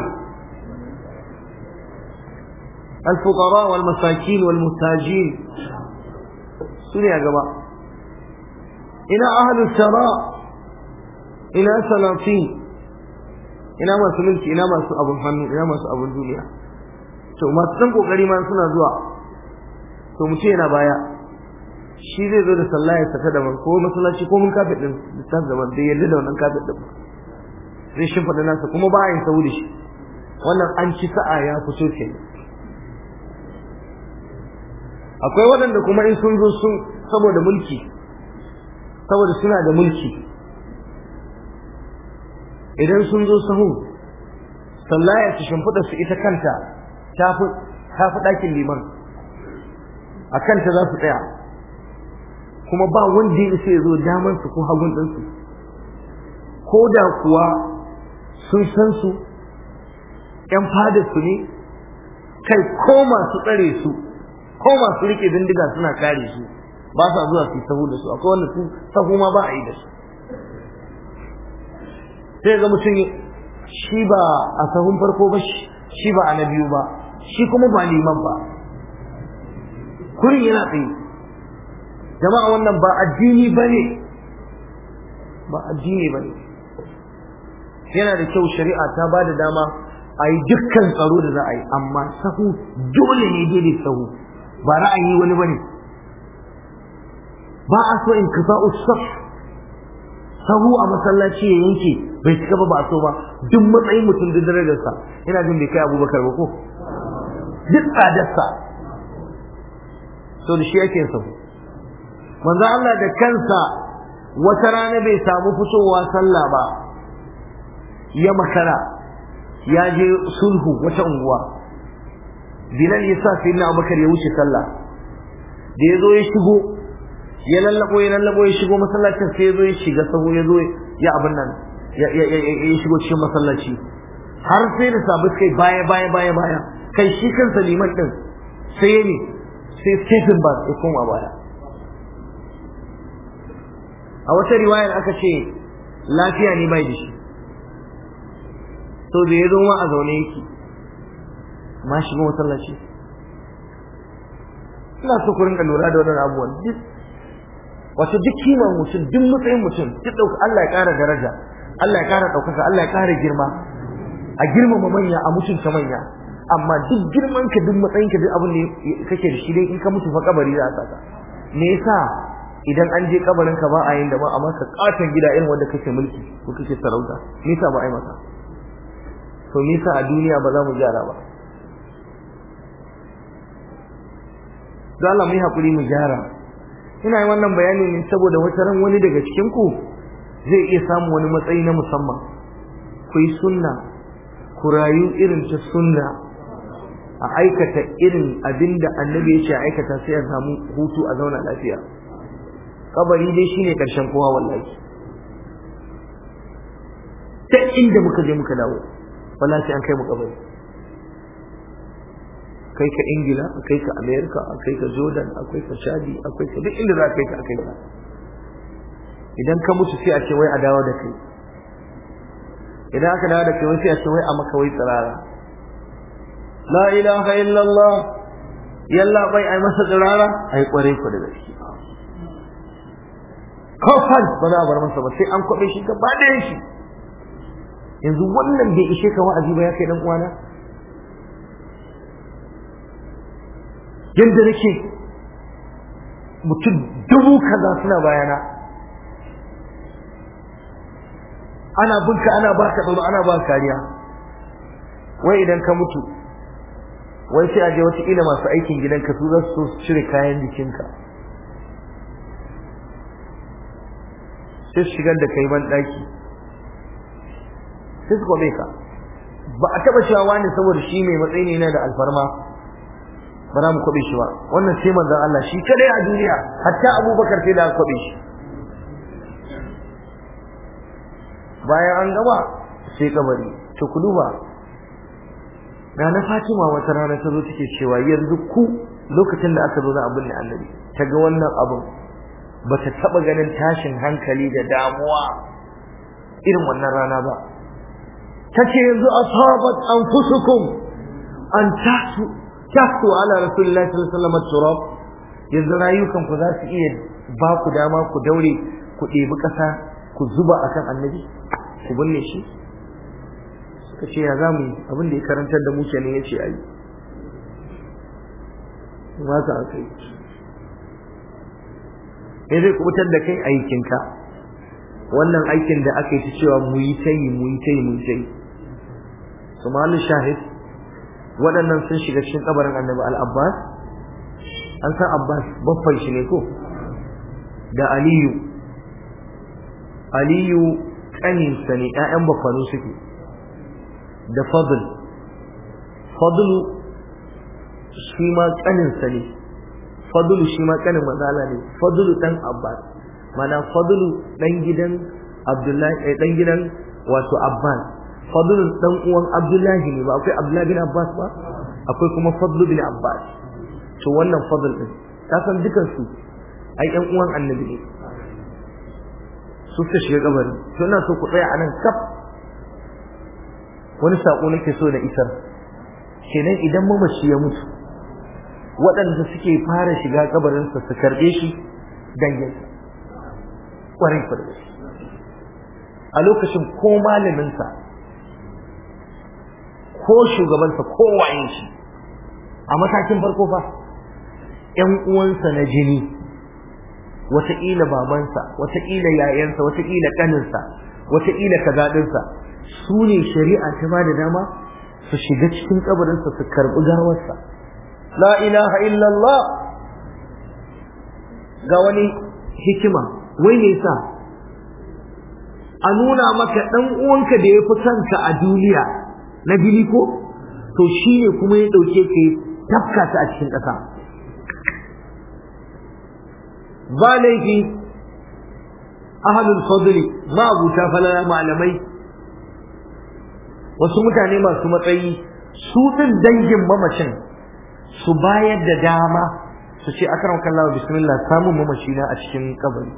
al-fuqara wal masakin wal muhtajin sune a gaba ina ahlus shara ina salatin ina masu mulki ina masu abun hannu ina masu abun duniya to masu dan kokari ma suna zuwa to mu ce yana baya shi zai zo da sallah ya saka da ko masallaci ko mun kafin din littaf da wanda yadda da wannan kafin din zai shin fada nasa kuma ba yin sauri shi wannan an ci sa'a ya fito ke akwai waɗanda kuma in sun zo sun saboda mulki saboda suna da mulki idan sun zo sahu sallah ya shimfida su ita kanta tafi tafi dakin liman akan ta za su tsaya kuma ba wanda ya sai zo daman su ko hagun din su koda kuwa sun san su ƴan fada su ne kai ko masu tsare su ko masu rike dindiga suna kare su ba sa zuwa su sahu da su akwai wanda su sahu ma ba a yi da su sai ga mutum shi ba a sahun farko ba shi ba a na biyu ba shi kuma ba liman ba kurin yana tsaye jama'a wannan ba addini bane ba addini bane yana da kyau shari'a ta bada dama a yi dukkan tsaro da za a yi amma sahu dole ne daidai sahu ba ra'ayi wani bane ba a so in kafa usaf sahu a masallaci ya yanke bai cika ba ba so ba duk matsayin mutum da darajarsa ina jin bai kai Abubakar ba ko duk tsadarsa to da shi yake so manzo Allah da kansa wata rana bai samu fitowa sallah ba ya makara ya je sulhu wata unguwa Bilal ya sa sai na Abubakar ya wuce sallah da yazo ya shigo ya lallabo ya lallabo ya shigo masallacin sai yazo ya shiga sahu yazo ya abin nan ya ya ya shigo cikin masallaci har sai da sabu kai baya baya baya baya kai shi kansa liman din sai ya ne sai Stephen ba ya koma baya a wata riwayar aka ce lafiya ne bai da shi to da yazo ma a zaune yake ma shigo masallaci ina so ku rinka lura da wannan abubuwan duk wato duk kiman mutum duk matsayin mutum duk dauka Allah ya ƙara daraja Allah ya kara daukaka Allah ya kara girma a girmama manya a mutunta manya amma duk girman ka duk matsayin ka duk abin da kake da shi dai in ka mutu fa kabari za a saka me yasa idan an je kabarin ka ba a yin da ba a maka katon gida irin wanda kake mulki ko kake sarauta me yasa ba a yi maka to me yasa a duniya ba za mu gyara ba da Allah mu yi hakuri mu gyara ina yi wannan bayani ne saboda wata ran wani daga cikin ku zai iya samu wani matsayi na musamman ku yi sunna ku rayu irin ta sunna a aikata irin abinda annabi ya ce a aikata sai a samu hutu a zauna lafiya kabari dai shine karshen kowa wallahi ta inda muka je muka dawo wallahi sai an kai mu kabari kai ka Ingila kai ka America kai ka Jordan akwai ka Chadi akwai ka duk inda za ka kai ka kai ka idan ka mutu sai a ce wai a dawo da kai idan aka dawo da kai wai sai a ce wai a maka wai tsirara la ilaha illallah yalla bai ai masa tsirara ai kware ku da gaske kafan ba za a bar masa ba sai an kwabe shi gaba da shi yanzu wannan bai ishe ka wa'azi ba ya kai dan uwana yanda nake mutum dubu kaza suna bayana ana binka ana baka tsaro ana baka kariya wai idan ka mutu wai sai a je wata ila masu aikin gidanka su za su cire kayan jikinka sai su shigar da kai ban daki sai su kome ka ba a taba cewa wani saboda shi mai matsayi ne yana da alfarma ba za mu kwabe shi ba wannan sai manzon Allah shi kadai a duniya hatta Abubakar sai da kwabe shi bayan an gaba sai kabari to ku duba Nana Fatima wata rana ta zo take cewa yanzu ku lokacin da aka zo na abin Annabi ta ga wannan abin bata taba ganin tashin hankali da damuwa irin wannan rana ba tace yanzu asabat anfusukum an tasu tasu ala rasulillahi sallallahu alaihi wasallam turab yanzu rayukan ku za su iya ba ku dama ku daure ku ɗebi ƙasa ku zuba akan Annabi ku binne shi suka ce ya zamu yi abin da ya karantar da mu kenan yace ayi ba za ka yi sai zai kubutar da kai aikinka wannan aikin da aka yi cewa mu yi tayi mu yi tayi mu yi tayi su malu shahid waɗannan sun shiga cikin kabarin Annabi al-Abbas an san Abbas babban shi ne ko da Aliyu Aliyu kanin sa ne ƴaƴan baffanu suke da Fadl Fadl shi ma kanin sa ne Fadl shi ma kanin mazala ne Fadl dan Abbas mana Fadl dan gidan Abdullahi dan gidan wato Abbas Fadl dan uwan Abdullahi ne ba akwai Abdullahi bin Abbas ba akwai kuma Fadl bin Abbas to wannan Fadl din ka san dukan su ai ɗan uwan Annabi ne su suka shiga kabari to ina so ku tsaya anan kaf wani sako nake so da isar kenan idan mamaci ya mutu waɗanda suke fara shiga kabarinsa su karɓe shi dangin ƙwarai ƙwarai a lokacin ko malaminsa ko shugabansa ko waye shi a matakin farko fa ƴan uwansa na jini wataƙila babansa wataƙila yayansa wataƙila ƙaninsa wataƙila kazaɗinsa su ne shari'a ta ba da dama su shiga cikin kabarinsa su karɓi gawarsa la ilaha illallah ga wani hikima wai ne sa a nuna maka dan uwanka da yafi sanka a duniya na bili ko to shine kuma ya dauke ka tafka ta a cikin kasa ba laifi ahlul fadli ma abuta falala malamai wasu mutane masu matsayi su din dangin mamacin su bayar da dama su ce akram kallahu bismillah samu mamaci na a cikin kabari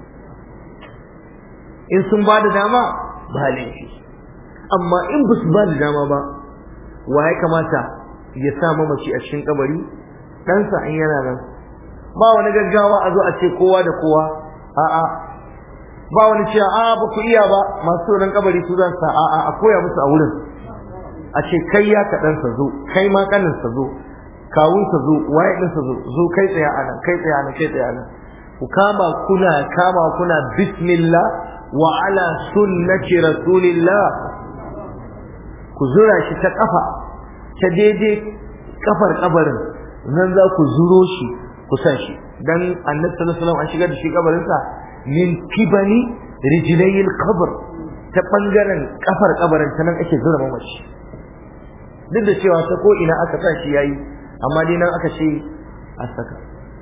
in sun ba da dama ba laifi amma in ba su ba da dama ba wa ya kamata ya sa mamaci a cikin kabari ɗansa in yana nan ba wani gaggawa a zo a ce kowa da kowa a'a ba wani cewa a ba ku iya ba masu tsoron kabari su za su a a a koya musu a wurin a ce kai ya kaɗan sa zo kai ma kanin sa zo kawun sa zo waye din sa zo zo kai tsaya anan kai tsaya anan kai tsaya anan ku kama kuna kama kuna bismillah wa ala sunnati rasulillah ku zura shi ta kafa ta daidai kafar kabarin nan za ku zuro shi ku sa shi dan annabi sallallahu alaihi wasallam an shigar da shi kabarin sa min kibani rijlayil qabr ta bangaren kafar kabarin ta nan ake zura mamaci duk da cewa ta ko ina aka sa shi yayi amma dai nan aka ce a saka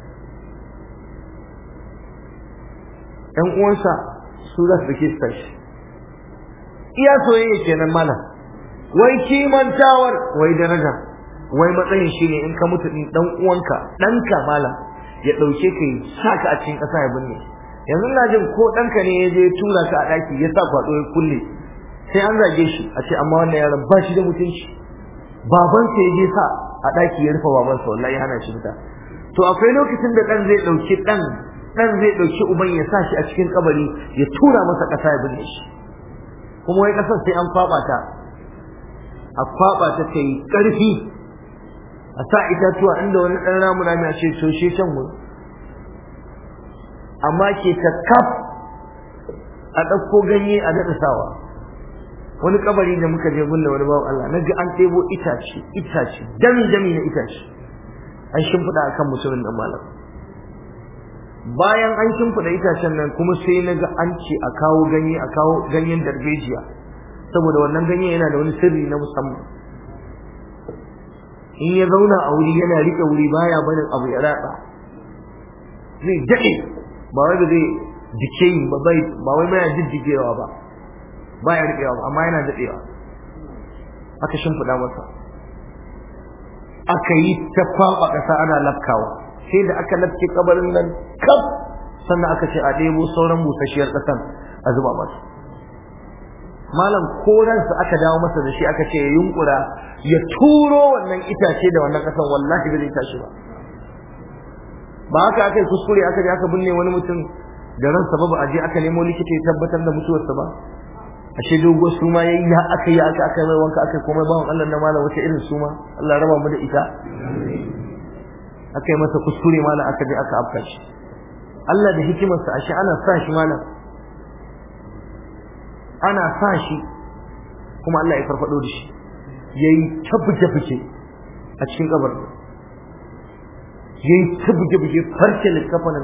ɗan uwansa su za su dake shi iya soyayya kenan malam wai kimantawar wai daraja wai matsayin shine in ka mutu din dan uwanka danka malam ya dauke ka saka a cikin kasa ya binne yanzu ina jin ko danka ne ya je tura ka a daki ya sa kwado ya kulle sai an zage shi a ce amma wannan yaron ba shi da mutunci baban sa ya je sa a daki ya rufe baban sa wallahi hana shi fita to akwai lokacin da dan zai dauki dan dan zai dauki uban ya sa shi a cikin kabari ya tura masa kasa ya binne shi kuma wai kasar sai an kwaba ta a kwaba ta kai karfi a sa itatuwa inda wani dan ramu na mai ce to shi can mu amma ke ta kaf a dauko ganye a dada sawa wani kabari da muka je gunna wani bawo Allah naga an tebo itace itace dami dami na itace an shimfida akan mutumin dan malam bayan an shimfida itacen nan kuma sai naga an ce a kawo ganye a kawo ganyen darbejiya saboda wannan ganye yana da wani sirri na musamman in ya zauna a wuri yana rike wuri baya barin abu ya ratsa zai dade ba wai zai dike ba bai ba wai mai jijjigewa ba baya rikewa amma yana dadewa aka shimfida masa aka yi ta kwaba kasa ana lafkawa sai da aka lafke kabarin nan kaf sannan aka ce a debo sauran busashiyar kasan a zuba masa malam koransa aka dawo masa da shi aka ce ya yunkura ya turo wannan itace da wannan kasan wallahi bai zai tashi ba ba haka aka yi kuskure aka je aka binne wani mutum da ransa ba ba a je aka nemo likita ya tabbatar da mutuwarsa ba ashe dogo suma yayi ya aka yi aka aka mai wanka aka komai bawon Allah na malam wace irin suma Allah raba mu da ita aka yi masa kuskure malam aka je aka afka shi Allah da hikimarsa ashe ana sa shi malam ana sa shi kuma Allah ya farfado da shi yayi tabbuje-buje a cikin kabarin yayi tabbuje-buje farce likafanin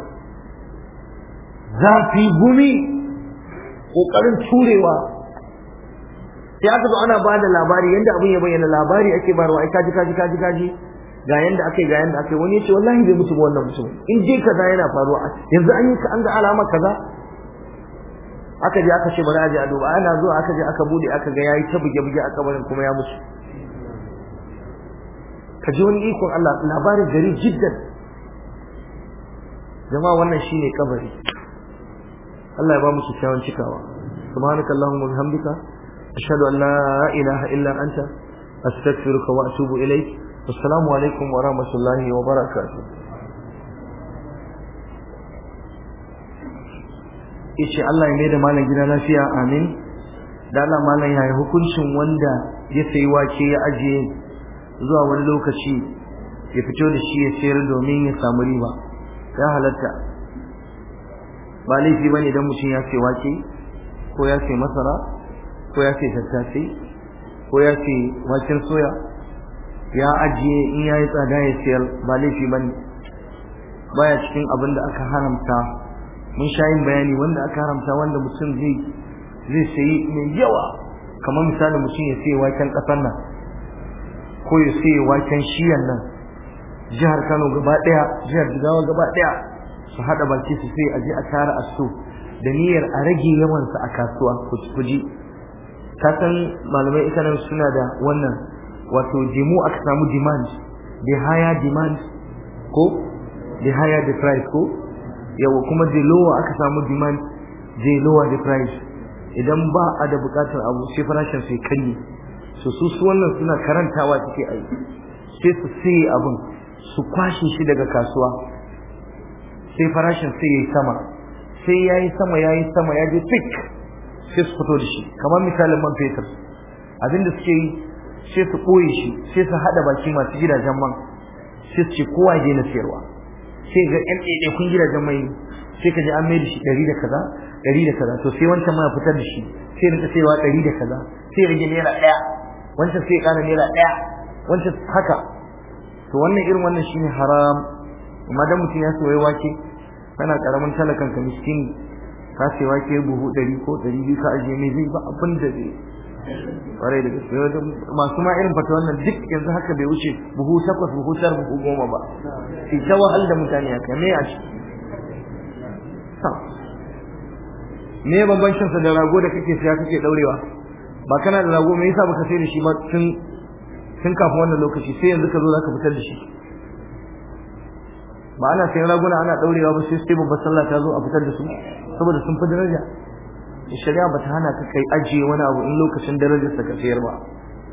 zafi gumi kokarin turewa sai aka zo ana bada labari yanda abin ya bayyana labari ake barwa ai kaji kaji kaji kaji ga yanda akai ga yanda akai wani yace wallahi bai mutu ba wannan mutum in je kaza yana faruwa yanzu an yi an ga alama kaza aka je aka ce bari a je a duba ana zuwa aka je aka bude aka ga yayi ta buge buge a kabarin kuma ya mutu ka ji wani ikon Allah labarin gari jiddan jama'a wannan shine kabari Allah ya ba mu kyakkyawan cikawa subhanakallahumma wa bihamdika ashhadu an la ilaha illa anta astaghfiruka wa atubu ilaik assalamu alaikum wa rahmatullahi wa barakatuh yace Allah ya maida malam gida lafiya amin da Allah malam ya yi hukuncin wanda ya sayi wake ya ajiye zuwa wani lokaci ya fito da shi ya sayar domin ya samu riba ya halatta ba laifi bane idan mutum ya sayi wake ko ya sayi masara ko ya sayi tattasai ko ya sayi waken soya ya ajiye in yayi tsada ya sayar ba laifi bane baya cikin abin da aka haramta mun sha yin bayani wanda aka haramta wanda mutum zai zai sayi mai yawa kamar misali mutum ya sayi waken kasar nan ko ya sayi waken shiyan nan jihar Kano gaba daya jihar Jigawa gaba daya su hada baki su sai aje a tara asu da niyyar a rage yawan sa a kasuwa kuji ka san malamai ikanan suna da wannan wato demo aka samu demand the higher demand ko the higher the price ko yawa kuma the lower aka samu demand the lower the price idan ba a da bukatar abu sai farashin sai kanyi so su su wannan suna karantawa take ai sai su sai abun su kwashe shi daga kasuwa sai farashin sai yayi sama sai yayi sama yayi sama ya je tik sai su fito da shi kamar misalin man fetur abinda suke yi sai su koye shi sai su hada baki masu gidajen man sai su ce kowa je na sayarwa sai ga ɗan ɗaiɗai kun gidajen mai sai ka ji an mai da shi ɗari da kaza ɗari da kaza to sai wancan ma fitar da shi sai rinka sayawa ɗari da kaza sai rage naira ɗaya wancan sai ƙara naira ɗaya wancan haka to wannan irin wannan shine haram amma dan mutum ya soyi wake kana karamin talakan ka miskini ka sai wake buhu ɗari ko ɗari biyu ka ajiye mai zai ba abin da zai kwarai da gaske masu ma irin fata wannan duk yanzu haka bai wuce buhu takwas buhu tara buhu goma ba sai ta wahal da mutane haka me a ciki me bambancin sa da rago da kake siya kake daurewa ba kana da rago me yasa baka sai da shi ba tun tun kafin wannan lokaci sai yanzu ka zo zaka fitar da shi ba ana sayan raguna ana daurewa ba sai sai babbar sallah ta zo a fitar da su saboda sun fi daraja shari'a bata hana ka kai ajiye wani abu in lokacin darajar sa ka sayar ba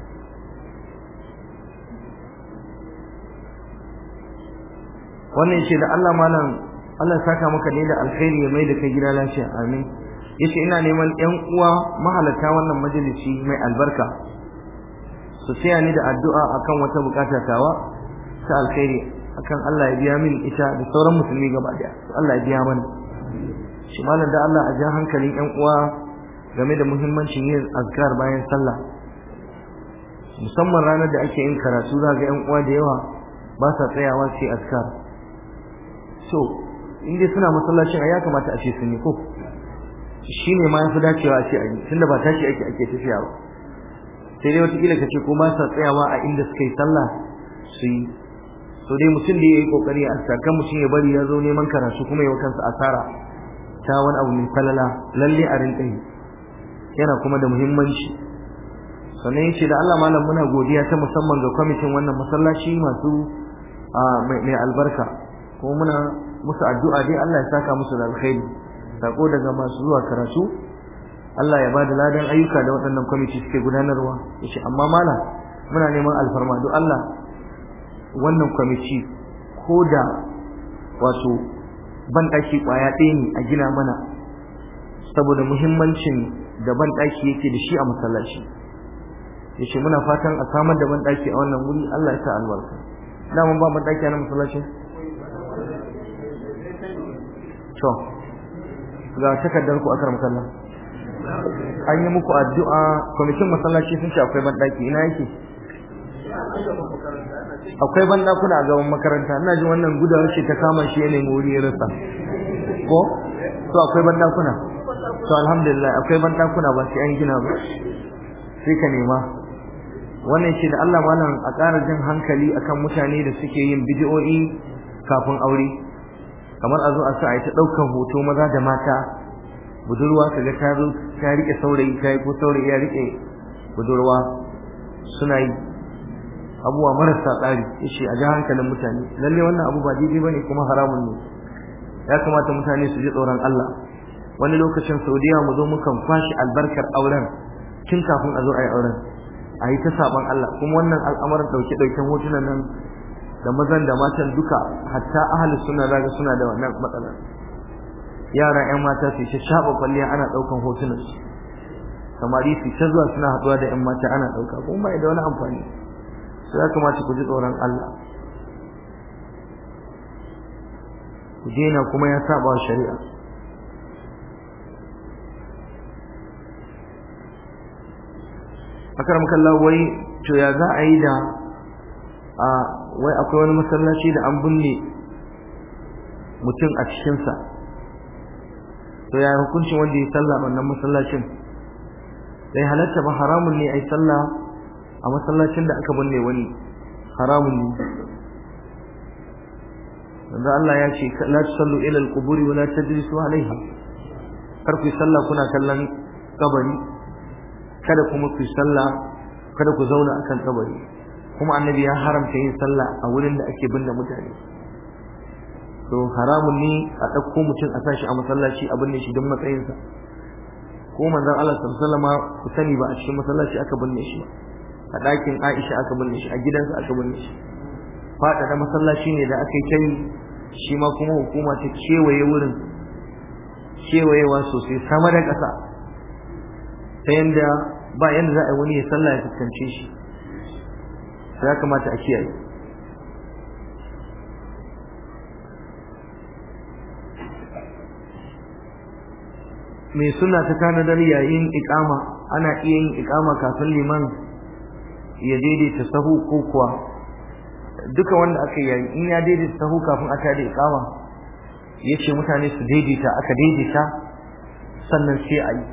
wannan yace da Allah malam Allah ya saka maka ne da alkhairi ya mai da kai gida lafiya amin yace ina neman ƴan uwa mahalarta wannan majalisi mai albarka su tsaya ni da addu'a akan wata bukata tawa ta alkhairi akan Allah ya biya min ita da sauran musulmi gaba daya Allah ya biya mana shi malam da Allah a ja hankalin ƴan uwa game da muhimmancin yin azkar bayan sallah musamman ranar da ake yin karatu za ga ƴan uwa da yawa ba sa tsayawa sai azkar so inda suna masallacin ya kamata a ce su ne ko shine ma yafi dacewa a ce a yi tunda ba tashi ake ake tafiya ba sai dai wata kila kace ko ba sa tsayawa a inda suka yi sallah su yi so dai mutum da yayi kokari a sakan mutum ya bari ya zo neman karatu kuma ya kansa asara ta wani abu mai falala lalle a rinka yi yana kuma da muhimmanci sannan yace da Allah malam muna godiya ta musamman ga kwamitin wannan masallaci masu mai albarka kuma muna musu addu'a dai Allah ya saka musu da alkhairi sako daga masu zuwa karatu Allah ya bada ladan ayyuka da waɗannan kwamiti suke gudanarwa yace amma malam muna neman alfarma don Allah wannan kwamiti koda wato ban daki kwaya ɗaya ne a gina mana saboda muhimmancin da ban daki yake da shi a masallaci yace muna fatan a samar da ban daki a wannan wuri Allah ya sa albarka da mun ba ban daki a masallaci to ga takardar ku akar musalla an yi muku addu'a kwamitin masallaci sun ce akwai ban daki ina yake akwai bandakuna a gaban makaranta ina jin wannan gudawar shi ta kama shi ne muri ya rasa ko to akwai bandakuna to alhamdulillah akwai bandakuna ba sai an gina ba sai ka nema wannan shi da Allah malam a ƙara jin hankali akan mutane da suke yin bidiyoyi kafin aure kamar a zo a sa a yi ta ɗaukan hoto maza da mata budurwa kaga ta zo ta rike saurayi ta yi ko saurayi ya rike budurwa suna yi abuwa marasa tsari yace a ji hankalin mutane lalle wannan abu ba daidai bane kuma haramun ne ya kamata mutane su ji tsoron Allah wani lokacin Saudiya mu zo mukan kwashi albarkar auren tun kafin a zo a yi auren a yi ta saban Allah kuma wannan al'amarin dauke dauken hotunan nan da mazan da matan duka hatta ahli sunna zaga suna da wannan matsalar yara ƴan mata su ta shaba kwalliya ana daukan hotunan su samari su ta zuwa suna haduwa da ƴan mata ana dauka kuma bai da wani amfani sai ya kamata ku ji tsoron Allah ku dena kuma ya saba shari'a akaram kallahu wai to ya za a yi da a wai akwai wani masallaci da an binne mutum a cikin sa to ya hukuncin wanda ya salla wannan masallacin dai halatta ba haramun ne ai sallah a masallacin da aka binne wani haramun ne wanda Allah ya ce la tusallu ila al-quburi wa la tajlisu alaiha kar ku sallah kuna kallon kabari kada kuma ku sallah kada ku zauna akan kabari kuma annabi ya haramta yin sallah a wurin da ake binne mutane to haramun ne a dauko mutum a sashi a masallaci a binne shi don matsayinsa ko manzon Allah sallallahu alaihi wasallam ku sani ba a cikin masallaci aka binne shi a ɗakin Aisha aka binne shi a gidansa aka binne shi fada da masallaci ne da aka yi kai shi ma kuma hukuma ta kewaye wurin kewayewa sosai sama da ƙasa ta yanda ba yanda za a yi wani ya sallah ya fuskance shi, ya kamata a kiyaye. mai suna ta tanadar yayin iqama ana iya yin iqama kafin liman ya daidaita sahu ko kuwa duka wanda aka yi in ya daidaita sahu kafin a tada iqama yace mutane su daidaita aka daidaita sannan sai a yi.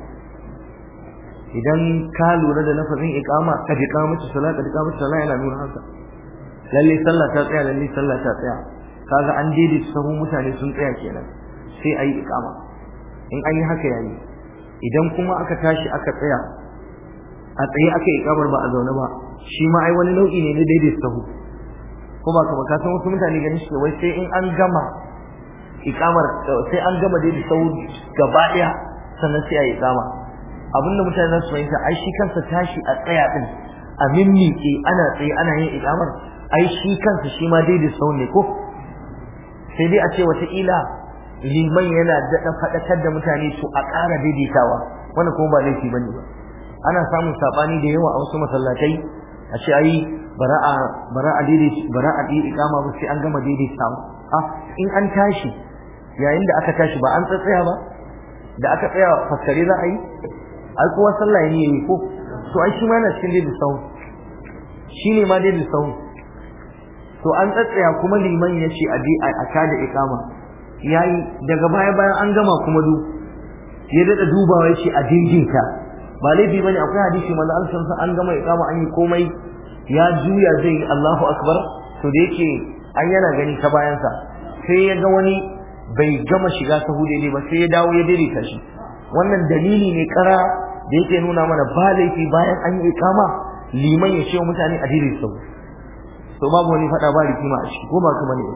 idan ka lura da lafazin iqama ka iqamatu salat ka iqamatu salat yana nuna haka lalle sallah ta tsaya lalle sallah ta tsaya kaga an daidaita sahu mutane sun tsaya kenan sai a yi iqama. in an yi haka yayi. idan kuma aka tashi aka tsaya a tsaye aka yi iqamar ba a zaune ba shi ma ai wani nau'i ne na daidaita sahu ko ba kuma ka san wasu mutane ganin shi wai sai in an gama iqamar sai an gama daidaita sahu gaba daya sannan sai a yi iqama. abinda mutane za su fahimta ai shi kansa tashi a tsaya din a mimmike ana tsaye ana yin iqamar ai shi kansa shi ma daidaita sahu ne ko sai dai a ce wata ila liman yana daɗa faɗakar da mutane su a ƙara daidaitawa wannan kuma ba laifi bane ba. ana samun sabani da yawa a wasu masallatai a ce ai bara'a bara'a daidaita bara'a dai iqama ba sai an gama daidaitawa. ah in an tashi yayin da aka tashi ba an tsaya ba da aka tsaya faskare za a yi ai kowa sallah ne yayi ko to ai shi ma yana cikin daidaita sahu shine ma daidaita sahu to an tsaya kuma liman yace a bi a kada iqama yayi daga baya bayan an gama kuma du ya dada dubawa yace a dindinka ba laifi bane. akwai hadisi manzo Allah sallallahu an gama iqama an yi komai ya juya zai Allahu akbar to da yake an yana gani ta bayan sa sai ya ga wani bai gama shiga sahu daidai ba sai ya dawo ya daidaita shi. wannan dalili ne kara da yake nuna mana ba laifi bayan an yi iqama liman ya ce wa mutane a daidaita sahu to babu wani fada ba rikima a shi ko ba kuma ne.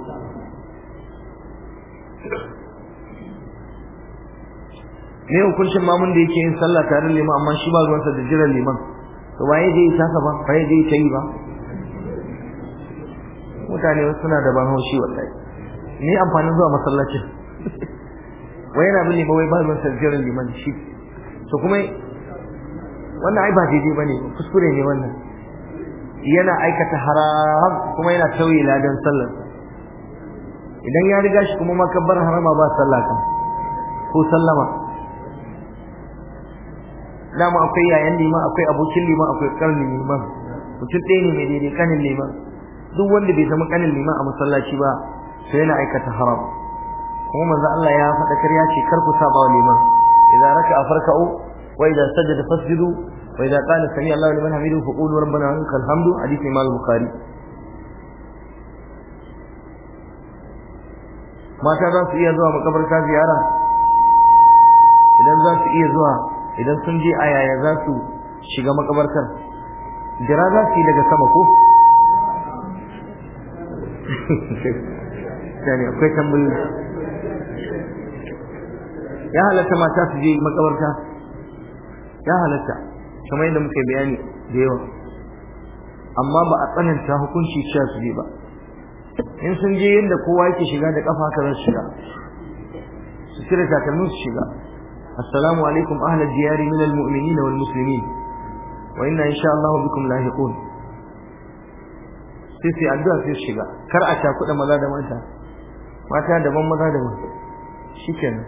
ne hukuncin mamun da yake yin sallah tare da liman amma shi ba ruwansa da jiran liman to waye je yi saka ba waye je yi tayi ba. mutane wasu suna da ban haushi wallahi ni amfanin zuwa masallacin wai yana bin liman wai ba ruwansa da jiran liman shi to kuma wannan ai ba daidai bane kuskure ne wannan yana aikata haram kuma yana tauye ladan sallar idan ya riga shi kuma makabbar harama ba sallah kan ko sallama. dama akwai yayan liman akwai abokin liman akwai karnin liman mutum ɗaya ne mai daidai kanin liman duk wanda bai zama kanin liman a masallaci ba sai yana aikata haram kuma manzo Allah ya faɗa kariya ce kar ku saba wa liman idza raka'a farka'u wa idza sajada fasjudu wa idza qala sami Allahu liman hamidu faqulu rabbana lakal hamdu hadith Imam Bukhari. mata za su iya zuwa makabarta ziyara idan za su iya zuwa idan sun je a yaya za su shiga makabartar jira za su yi daga sama ko yani akwai tambayoyi. ya halatta mata su je makabarta ya halatta kamar yadda muke bayani da yawa amma ba a tsananta hukunci cewa su je ba. in sun je yadda kowa yake shiga da kafa haka za su shiga su cire takalmin su shiga assalamu alaikum ahlal diyari min almu'minin wal muslimin wa inna insha Allah bikum lahiqun sai sai addu'a sai shiga kar a takuda maza da mata mata daban maza daban shikenan.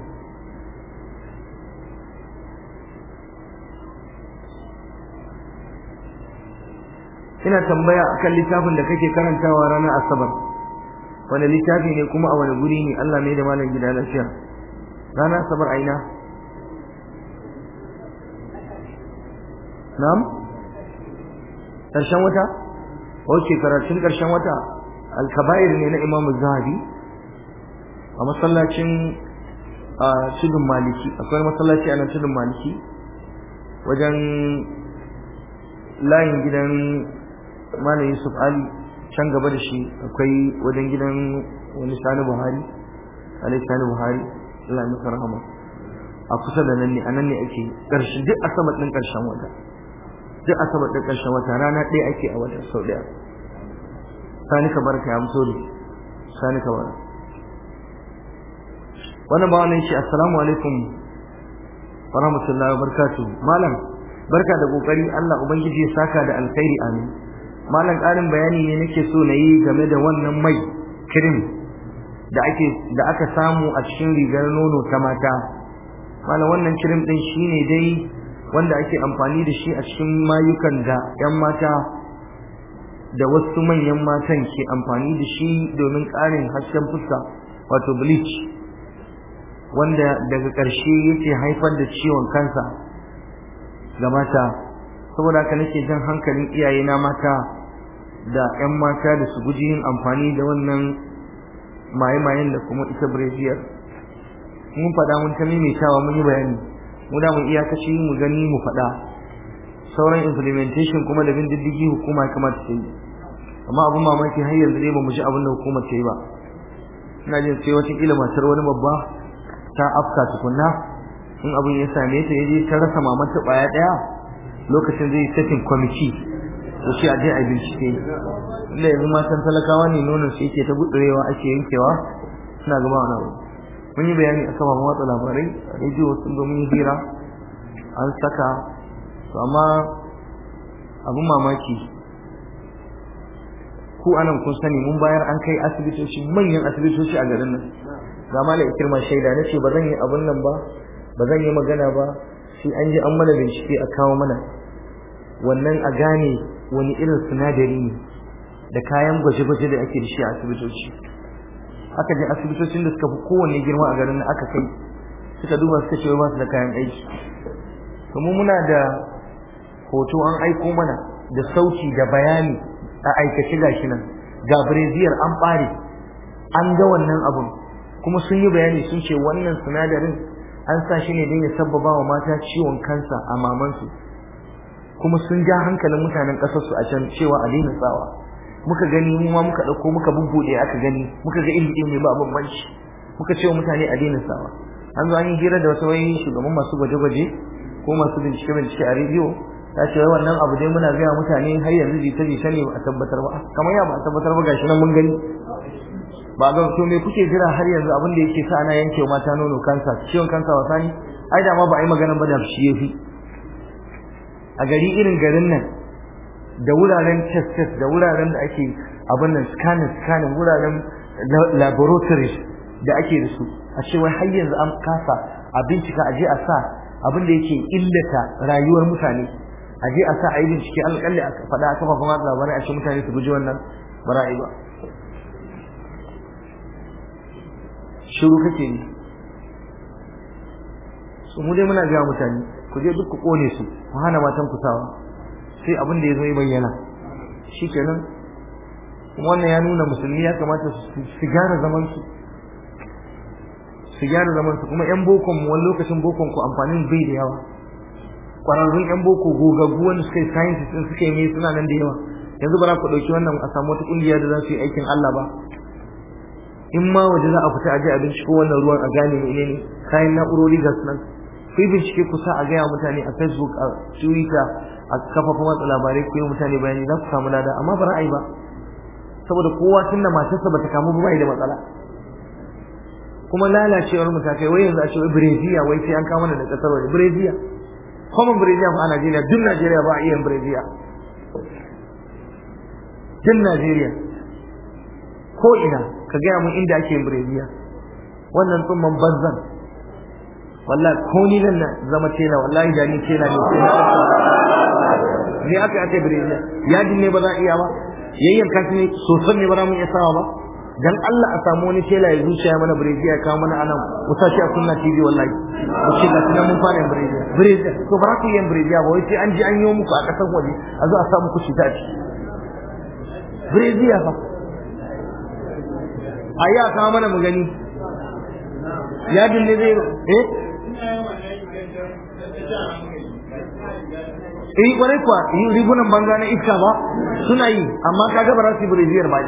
ina tambaya akan littafin da kake karantawa ranar asabar wani littafi ne kuma a wani guri ne Allah mai da malam gida lafiya ranar asabar aina na'am karshen wata wace karatun karshen wata al-kaba'ir ne na Imam Az-Zahabi a masallacin a tudun Maliki akwai masallaci a nan tudun Maliki wajen layin gidan Malam Yusuf Ali can gaba da shi akwai wajen gidan wani Sani Buhari Ali Sani Buhari Allah ya masa rahama a kusa da nan ne anan ne ake karshen duk asabar din karshen wata duk asabar din karshen wata rana ɗaya ake a wata sau ɗaya. Sani ka barka ya amso ne Sani ka barka wannan ba wannan shi assalamu alaikum wa rahmatullahi wa barakatuh malam barka da kokari Allah ubangiji ya saka da alkhairi amin malam karin bayani ne nake so na yi game da wannan mai cream da ake da aka samu a cikin rigar nono ta mata malam wannan cream din shine dai wanda ake amfani da shi a cikin mayukan da yan mata da wasu manyan matan ke amfani da shi domin ƙarin hasken fuska wato bleach wanda daga ƙarshe yake haifar da ciwon kansa ga mata saboda haka nake jan hankalin iyaye na mata da ƴan mata da su guji yin amfani da wannan maye-mayen da kuma ita breziyar mun faɗa mun ta maimaitawa mun yi bayani mu da mun iyakaci mu gani mu faɗa sauran implementation kuma da bin diddigi hukuma kamar ta yi amma abun mamaki har yanzu dai ba mu ji abin da hukumar ta yi ba ina jin sai wata kila matar wani babba ta afka tukunna in abin ya same ta yaje ta rasa maman ta baya daya lokacin zai setting committee to shi a je a bincike inda yanzu matan talakawa ne nonon su yake ta gudure ake yankewa suna gaba wani abu mun yi bayani a kafafen watsa labarai a rediyo sun zo mun yi hira an saka to amma abin mamaki ku anan kun sani mun bayar an kai asibitoci manyan asibitoci a garin nan ga malai ikirma shaida nace ba zan yi abun nan ba ba zan yi magana ba sai an ji an mana bincike a kawo mana wannan a gane wani irin sinadari ne da kayan gwaje-gwaje da ake da shi a asibitoci aka je asibitocin da suka fi kowanne girma a garin nan aka kai suka duba suka ce ba su da kayan aiki to mu muna da hoto an aiko mana da sauti da bayani a aikace gashi nan ga breziyar an bare an ga wannan abun kuma sun yi bayani sun ce wannan sinadarin an sa shi ne don ya sabbaba wa mata ciwon kansa a mamansu kuma sun ja hankalin mutanen ƙasarsu a can cewa a daina tsawa muka gani mu ma muka ɗauko muka bubbuɗe aka gani muka ga iri iri ba bambanci muka ce wa mutane a daina tsawa an zo an yi hira da wasu wai shugaban masu gwaje-gwaje ko masu bincike-bincike a rediyo ta ce wannan abu dai muna gaya mutane har yanzu jita-jita ne ba a tabbatar ba kamar ya ba a tabbatar ba gashi nan mun gani ba ga to me kuke jira har yanzu abin da yake sa ana yanke mata nono kansa ciwon kansa wasa ne ai da ma ba ai magana ba da shi yafi a gari irin garin nan da wuraren test test da wuraren da ake abin nan scanning scanning wuraren laboratories da ake da su a ce wai har yanzu an kasa a bincika a je a sa abin da yake illata rayuwar mutane a je a sa a yi bincike alƙalli a faɗa a kafafen watsa labarai a ce mutane su guji wannan bara'i ba shiru kake ne su mu dai muna ga mutane ku je duk ku kone su ku hana matan ku sawa sai abin da yazo ya bayyana shikenan wannan ya nuna musulmi ya kamata su gyara zaman su su gyara zaman su kuma yan bokon mu wani lokacin bokon ku amfanin bai da yawa kwararrun yan boko gogaggu wanda suka yi scientist din suka yi mai suna nan da yawa yanzu ba za ku dauki wannan a samu wata kungiya da za su yi aikin Allah ba in ma waje za a fita aje a binciko wannan ruwan a gane menene kayan na'urori ga sunan sai bincike ku sa a gaya mutane a Facebook a Twitter a kafafen watsa labarai ku yi mutane bayani za ku samu lada amma ba ra'ayi ba saboda kowa tunda matarsa bata kamu ba bai da matsala kuma lalacewar mu ta kai wai yanzu a ce wai Brezia wai sai an kawo mana da kasar waje Brezia kuma Brezia ba a Najeriya duk Najeriya ba a iya Brezia duk Najeriya ko ina ka gaya mun inda ake Brezia wannan tsumman banzan wallahi ko ni nan zama tela wallahi da ni tela ne ne aka aka Brezia yadin ne ba za a iya ba yayyan kasu ne sosan ne ba za mu iya sawa ba dan Allah a samu wani tela ya zuciya mana Brezia kawo mana anan mu sashi a sunna T V wallahi mu ce ga tunan mun fara Brezia Brezia to ba ku yin Brezia ba wai sai an ji an yi muku a kasan waje a zo a samu ku shita ci Brezia fa aya kawo mana mu gani yadin ne zai eh eh kwarai kuwa yi rigunan banza na iska ba suna yi amma kaga ba za su yi Brezia ba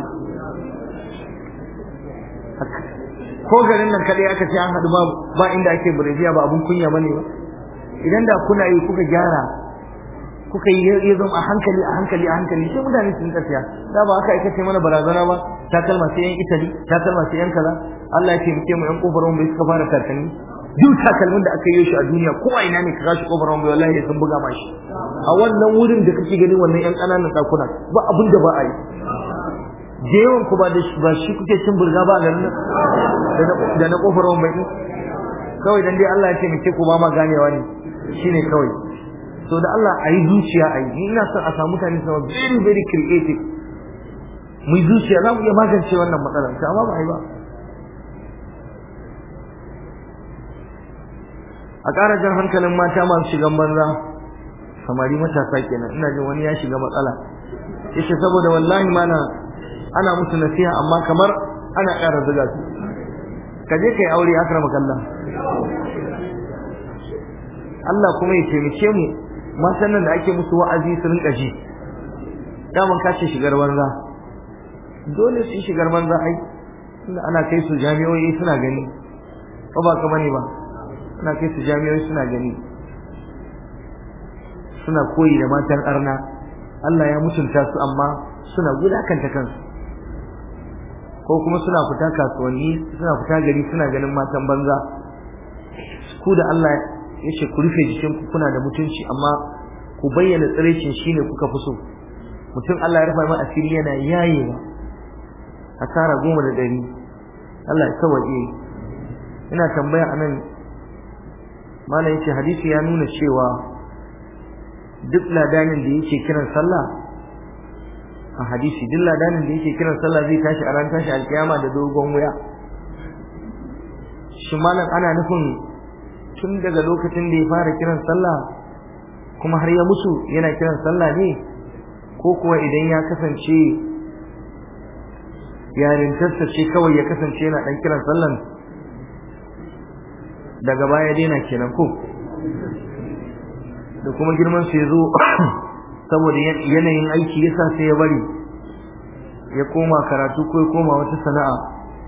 ko garin nan kadai aka ce an hadu ba ba inda ake Brezia ba abun kunya bane ba idan da kuna yi kuka gyara kuka yi ya zama a hankali a hankali a hankali sai mutane sun tafiya da ba aka aikace mana barazana ba takalma sai yan Italy takalma sai yan kaza Allah ya taimake mu yan kofar mun bai suka fara takalmi duk takalmin da aka yi shi a duniya ko a ina ne ka gashi kofar mun bai wallahi sun buga mashi a wannan wurin da kake gani wannan yan kananan dakuna ba abin da ba a yi da yawan ku ba da ba shi kuke cin burga ba a garin nan da na kofar mun bai kawai dan dai Allah ya taimake ku ba ma ganewa ne shine kawai so da Allah ayi zuciya ayi ina son a samu mutane su very very creative mu zuciya za mu iya magance wannan matsalar ta amma ba ai ba a ƙara jan hankalin mata masu shigan banza samari matasa kenan ina jin wani ya shiga matsala yace saboda wallahi mana ana musu nasiha amma kamar ana ƙara zuga su kaje kai aure akramaka Allah Allah kuma ya taimake mu matan nan da ake musu wa'azi su rinka ji daman kace shigar banza dole su shigar banza ai ana kai su jami'o'i suna gani ko ba ka bane ba ana kai su jami'o'i suna gani suna koyi da matan arna Allah ya mutunta su amma suna gudakanta kansu ko kuma suna fita kasuwanni suna fita gari suna ganin matan banza ku da Allah yace ku rufe jikin ku kuna da mutunci amma ku bayyana tsirecin shine kuka fi so mutum Allah ya rufa mai asiri yana yayewa asara goma da dari Allah ya sawaye ina tambaya anan mallan yace hadisi ya nuna cewa duk ladanin da yake kiran sallah a hadisi duk ladanin da yake kiran sallah zai tashi a ran tashi alkiyama da dogon wuya shi mallan ana nufin tun daga lokacin da ya fara kiran sallah kuma har ya mutu yana kiran sallah ne ko kuwa idan ya kasance yarintarsa ce kawai ya kasance yana dan kiran sallan daga baya daina kenan ko da kuma girman sa yazo saboda yanayin aiki yasa sai ya bari ya koma karatu ko ya koma wata sana'a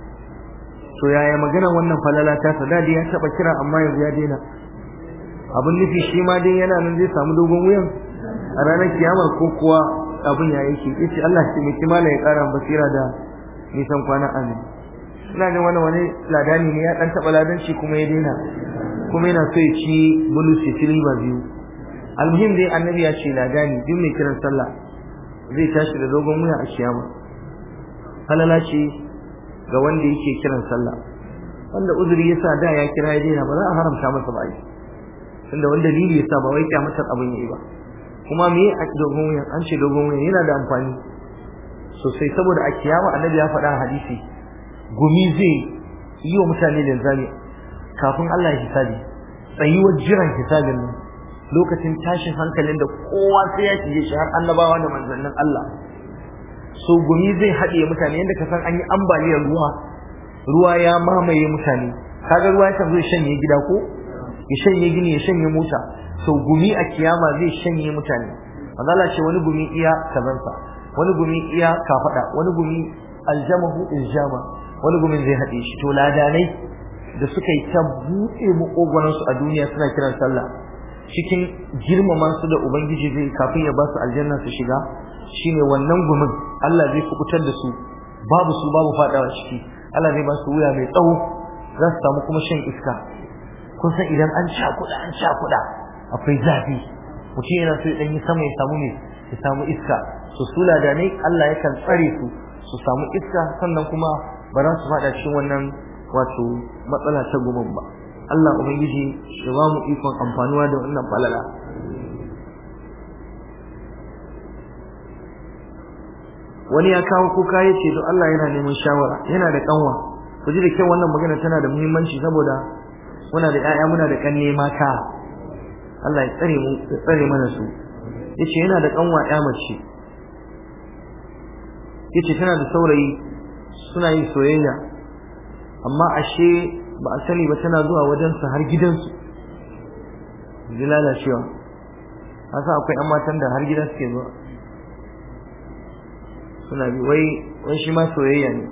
to yaya magana wannan falala ta sadadi ya taba kira amma yanzu ya daina abun nufi shi ma dai yana nan zai samu dogon wuyan a ranar kiyama ko kuwa abun ya yake yace Allah shi mai kimala ya kara basira da nisan kwana amin ina ga wannan wani ladani ne ya dan taba ladanci kuma ya daina kuma yana so ya ci bulus silva biyu almuhim dai annabi ya ce ladani duk mai kiran sallah zai tashi da dogon wuya a kiyama falala ce ga wanda yake kiran sallah wanda uzuri yasa da ya kira ya daina ba za a haramta masa ba ai tunda wanda dalili yasa ba wai kyamatar abin yayi ba kuma me a dogon wuya an ce dogon wuya yana da amfani sosai saboda a kiyama annabi ya faɗa hadisi gumi zai yi wa mutane da zali kafin Allah ya hisabi tsayuwar jiran hisabin nan lokacin tashin hankalin da kowa sai ya shige shi har annabawa da manzannin Allah so gumi zai haɗe mutane yadda ka san an yi ambaliyar ruwa ruwa ya mamaye mutane kaga ruwa yakan zo shanye gida ko ya shanye gini ya shanye mota so gumi a kiyama zai shanye mutane Allah ce wani gumi iya kazansa wani gumi iya kafada wani gumi aljamahu iljama wani gumin zai haɗe shi to ladanai da suka yi ta buɗe makogonan su a duniya suna kiran sallah cikin girmama su da ubangiji zai kafin ya ba su aljanna su shiga shine wannan gumin Allah zai kubutar da su babu su babu fadawa ciki Allah zai ba su wuya mai tsawo za su samu kuma shan iska kun san idan an sha kuɗa an sha kuɗa akwai zafi mutum yana so ya yi sama ya samu ne ya samu iska su sula da ne Allah yakan tsare su su samu iska sannan kuma ba za su fada cikin wannan wato matsala ta gumin ba Allah ubangiji ya ba mu ikon amfanuwa da wannan falala wani ya kawo kuka yace to Allah yana neman shawara yana da kanwa ku ji da kyau wannan magana tana da muhimmanci saboda muna da ƴaƴa muna da kanne mata Allah ya tsare mu ya tsare mana su yace yana da kanwa ƴa mace yace tana da saurayi suna yin soyayya amma ashe ba a sani ba tana zuwa wajen sa har gidansu lalacewa haka akwai ƴan matan da har gida suke zuwa suna bi wai wai shi ma soyayya ne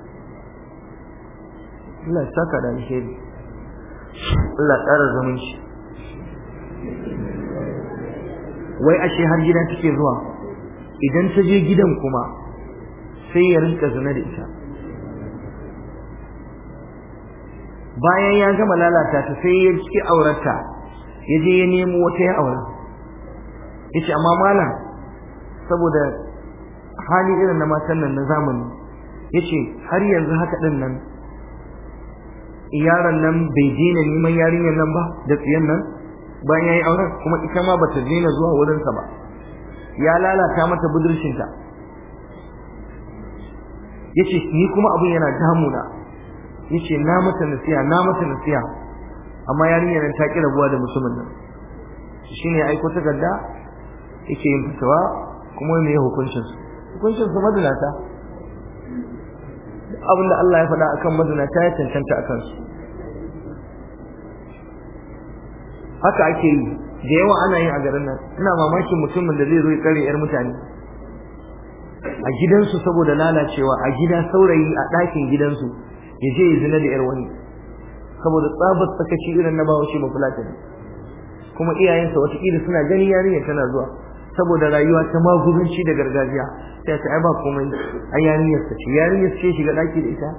Allah ya saka da alheri Allah ƙara zumunci wai ashe har gida take zuwa, idan ta je gidan kuma sai ya rinka zina da ita. Bayan ya gama lalata ta sai ya ci aurata, ya je ya nemo wata ya aura. Yace amma malam saboda hali irin na matan nan na zamani, yace har yanzu haka din nan yaron nan bai daina neman yarinyar nan ba da tsiyan nan bayan yayi auren, kuma ita ma bata daina zuwa wurin sa ba, ya lalata mata budurcin ta. yace ni kuma abun yana damuna, yace na mata nasiya na mata nasiya amma yarinyar nan ta ki rabuwa da mutumin nan. Shine ya aiko takarda yake yin fitawa, kuma me hukuncin su hukuncin su madalata. Abin da Allah ya faɗa akan madalata ya cancanta akan su. Haka ake yi da yawa, ana yin a garin nan. Ina mamakin mutumin da zai zo ya kare yar mutane a gidansu saboda lalacewa, a gida saurayi a ɗakin gidansu ya je ya zina da yar wani saboda tsabar sakaci irin na bawo shi ba fulata ne. Kuma iyayensa wataƙila suna gani yarinya tana zuwa, saboda rayuwa ta maguzanci da gargajiya sai ta ai ba komai, ai yarinyar ta ce yarinyar ce shiga daki da ita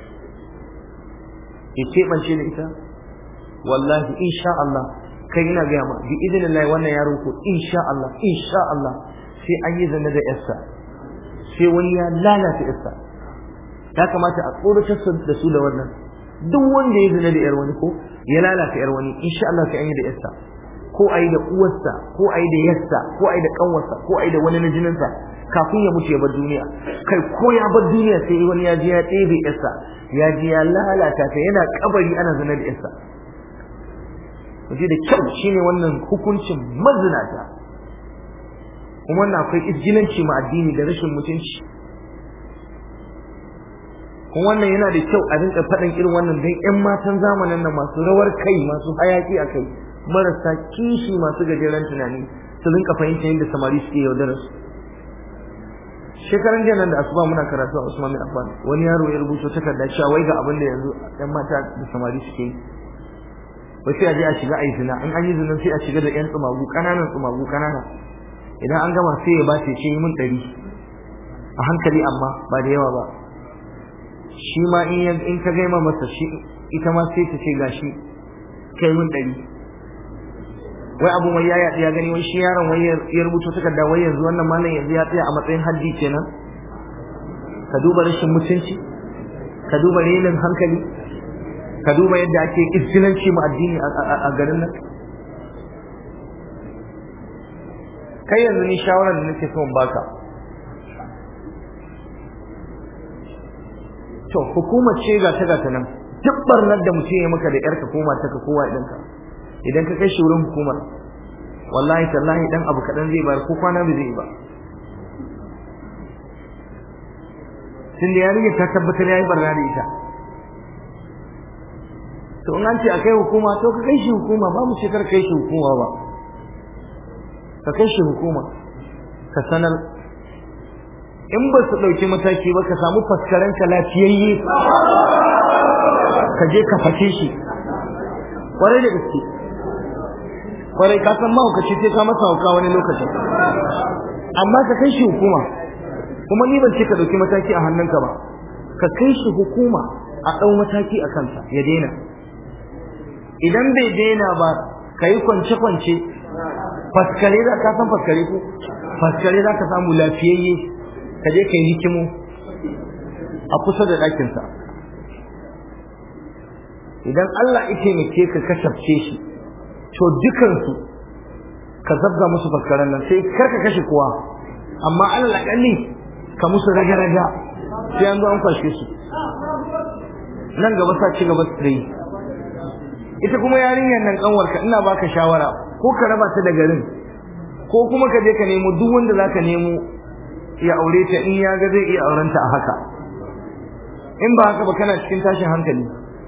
ya keɓance da ita. Wallahi insha Allah kai ina ga ma bi idinillahi wannan yaron ko insha Allah insha Allah sai an yi zanna da yarsa, sai wani ya lalata yarsa. Ya kamata a tsoratar da su da wannan. Duk wanda ya zina da yar wani ko ya lalata yar wani, insha Allah sai an yi da yarsa, ko ayi da uwarsa ko ayi da yarsa ko ayi da kanwarsa ko ayi da wani na jininsa kafin ya mutu ya bar duniya. Kai ko ya bar duniya sai wani ya ji ya ɗebe yarsa, ya ji ya lalata ta, yana kabari ana zina da yarsa. Waje da kyau shine wannan hukuncin mazinata. Kuma wannan akwai izgilanci ma addini da rashin mutunci. Kuma wannan yana da kyau a rinka faɗin irin wannan dan ƴan matan zamanin nan masu rawar kai, masu hayaki a kai, marasa kishi, masu gajeren tunani, su rinka fahimta yadda samari suke yaudarar su. Shekaran jiya nan da asuba muna karatu a Usman bin Affan, wani yaro ya rubuto takarda cewa wai ga abin da yanzu ƴan mata da samari suke yi. Wai sai a je a shiga a yi zina, in an yi zina sai a shiga da ƴan tsumagu ƙananan tsumagu ƙanana. Idan an gama sai ya ba ta ce yi min ɗari a hankali, amma ba da yawa ba. Shi ma in ka gaima masa shi, ita ma sai ta ce gashi kai min ɗari. Wai abu mai yaya ya gani, wai shi yaron wai ya rubuto takarda wai yanzu wannan malam yanzu ya tsaya a matsayin haddi kenan. Ka duba rashin mutunci, ka duba renin hankali, ka duba yadda ake istinanci mu addini a garin nan. Kai yanzu ni shawarar da nake so in baka, to hukumar ce ga ta gata nan, duk barnar da mutum ya maka da yarka ko matarka ko wa'idanka, idan ka kai shi wurin hukumar, wallahi tallahi dan abu kadan zai bayar ko kwana bai zai ba. Tun da yarinya ta tabbatar yayi barna da ita, to in an ce akai hukuma to ka kai shi hukuma, ba mu ce kar kai shi hukuma ba, ka kai shi hukuma ka sanar. In ba su dauki mataki ba ka samu faskaren ka lafiyayye ka je ka fake shi kwarai da gaske. Kwarai ka san mahaukaci sai ka masa hauka wani lokaci, amma ka kai shi hukuma. Kuma ni ban ce ka dauki mataki a hannunka ba, ka kai shi hukuma a dau mataki a kansa ya daina. Idan bai daina ba ka yi kwance-kwance, faskare za ka san faskare ko faskare za ka samu lafiyayye ka je ka yi hikimu a kusa da ɗakinsa. Idan Allah ya taimake ka kasafce shi, to dukansu ka zabga musu faskaren nan, sai kar ka kashe kowa, amma alal aƙalli ka musu raga-raga sai an zo an kwashe su. Nan gaba sa ci gaba da yi. Ita kuma yarinyar nan kanwarka, ina baka shawara, ko ka raba ta da garin, ko kuma ka je ka nemo duk wanda zaka nemo ya aure ta, in ya ga zai iya aurenta a haka. In ba haka ba kana cikin tashin hankali.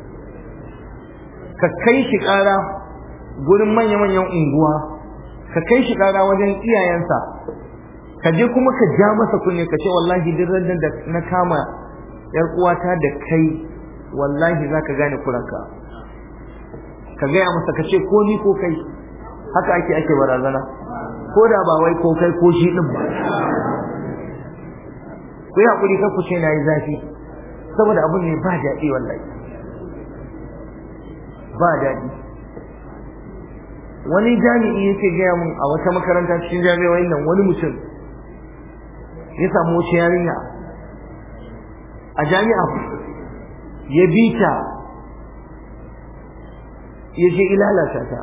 Ka kai shi ƙara gurin manya-manyan unguwa, ka kai shi ƙara wajen iyayensa, ka je kuma ka ja masa kunne ka ce wallahi duk ran da na kama yar uwata da kai, wallahi zaka gane kuranka. Ka gaya masa ka ce ko ni ko kai, haka ake ake barazana. ko da ba wai ko kai ko shi din ba. Ku yi hakuri kar ku ce na yi zafi saboda abin ne ba daɗi wallahi ba daɗi. Wani jami'i yake gaya mun a wata makaranta cikin jami'o'in nan, wani mutum ya samu wata yarinya a jami'a ya bi ta ya je ilalata ta.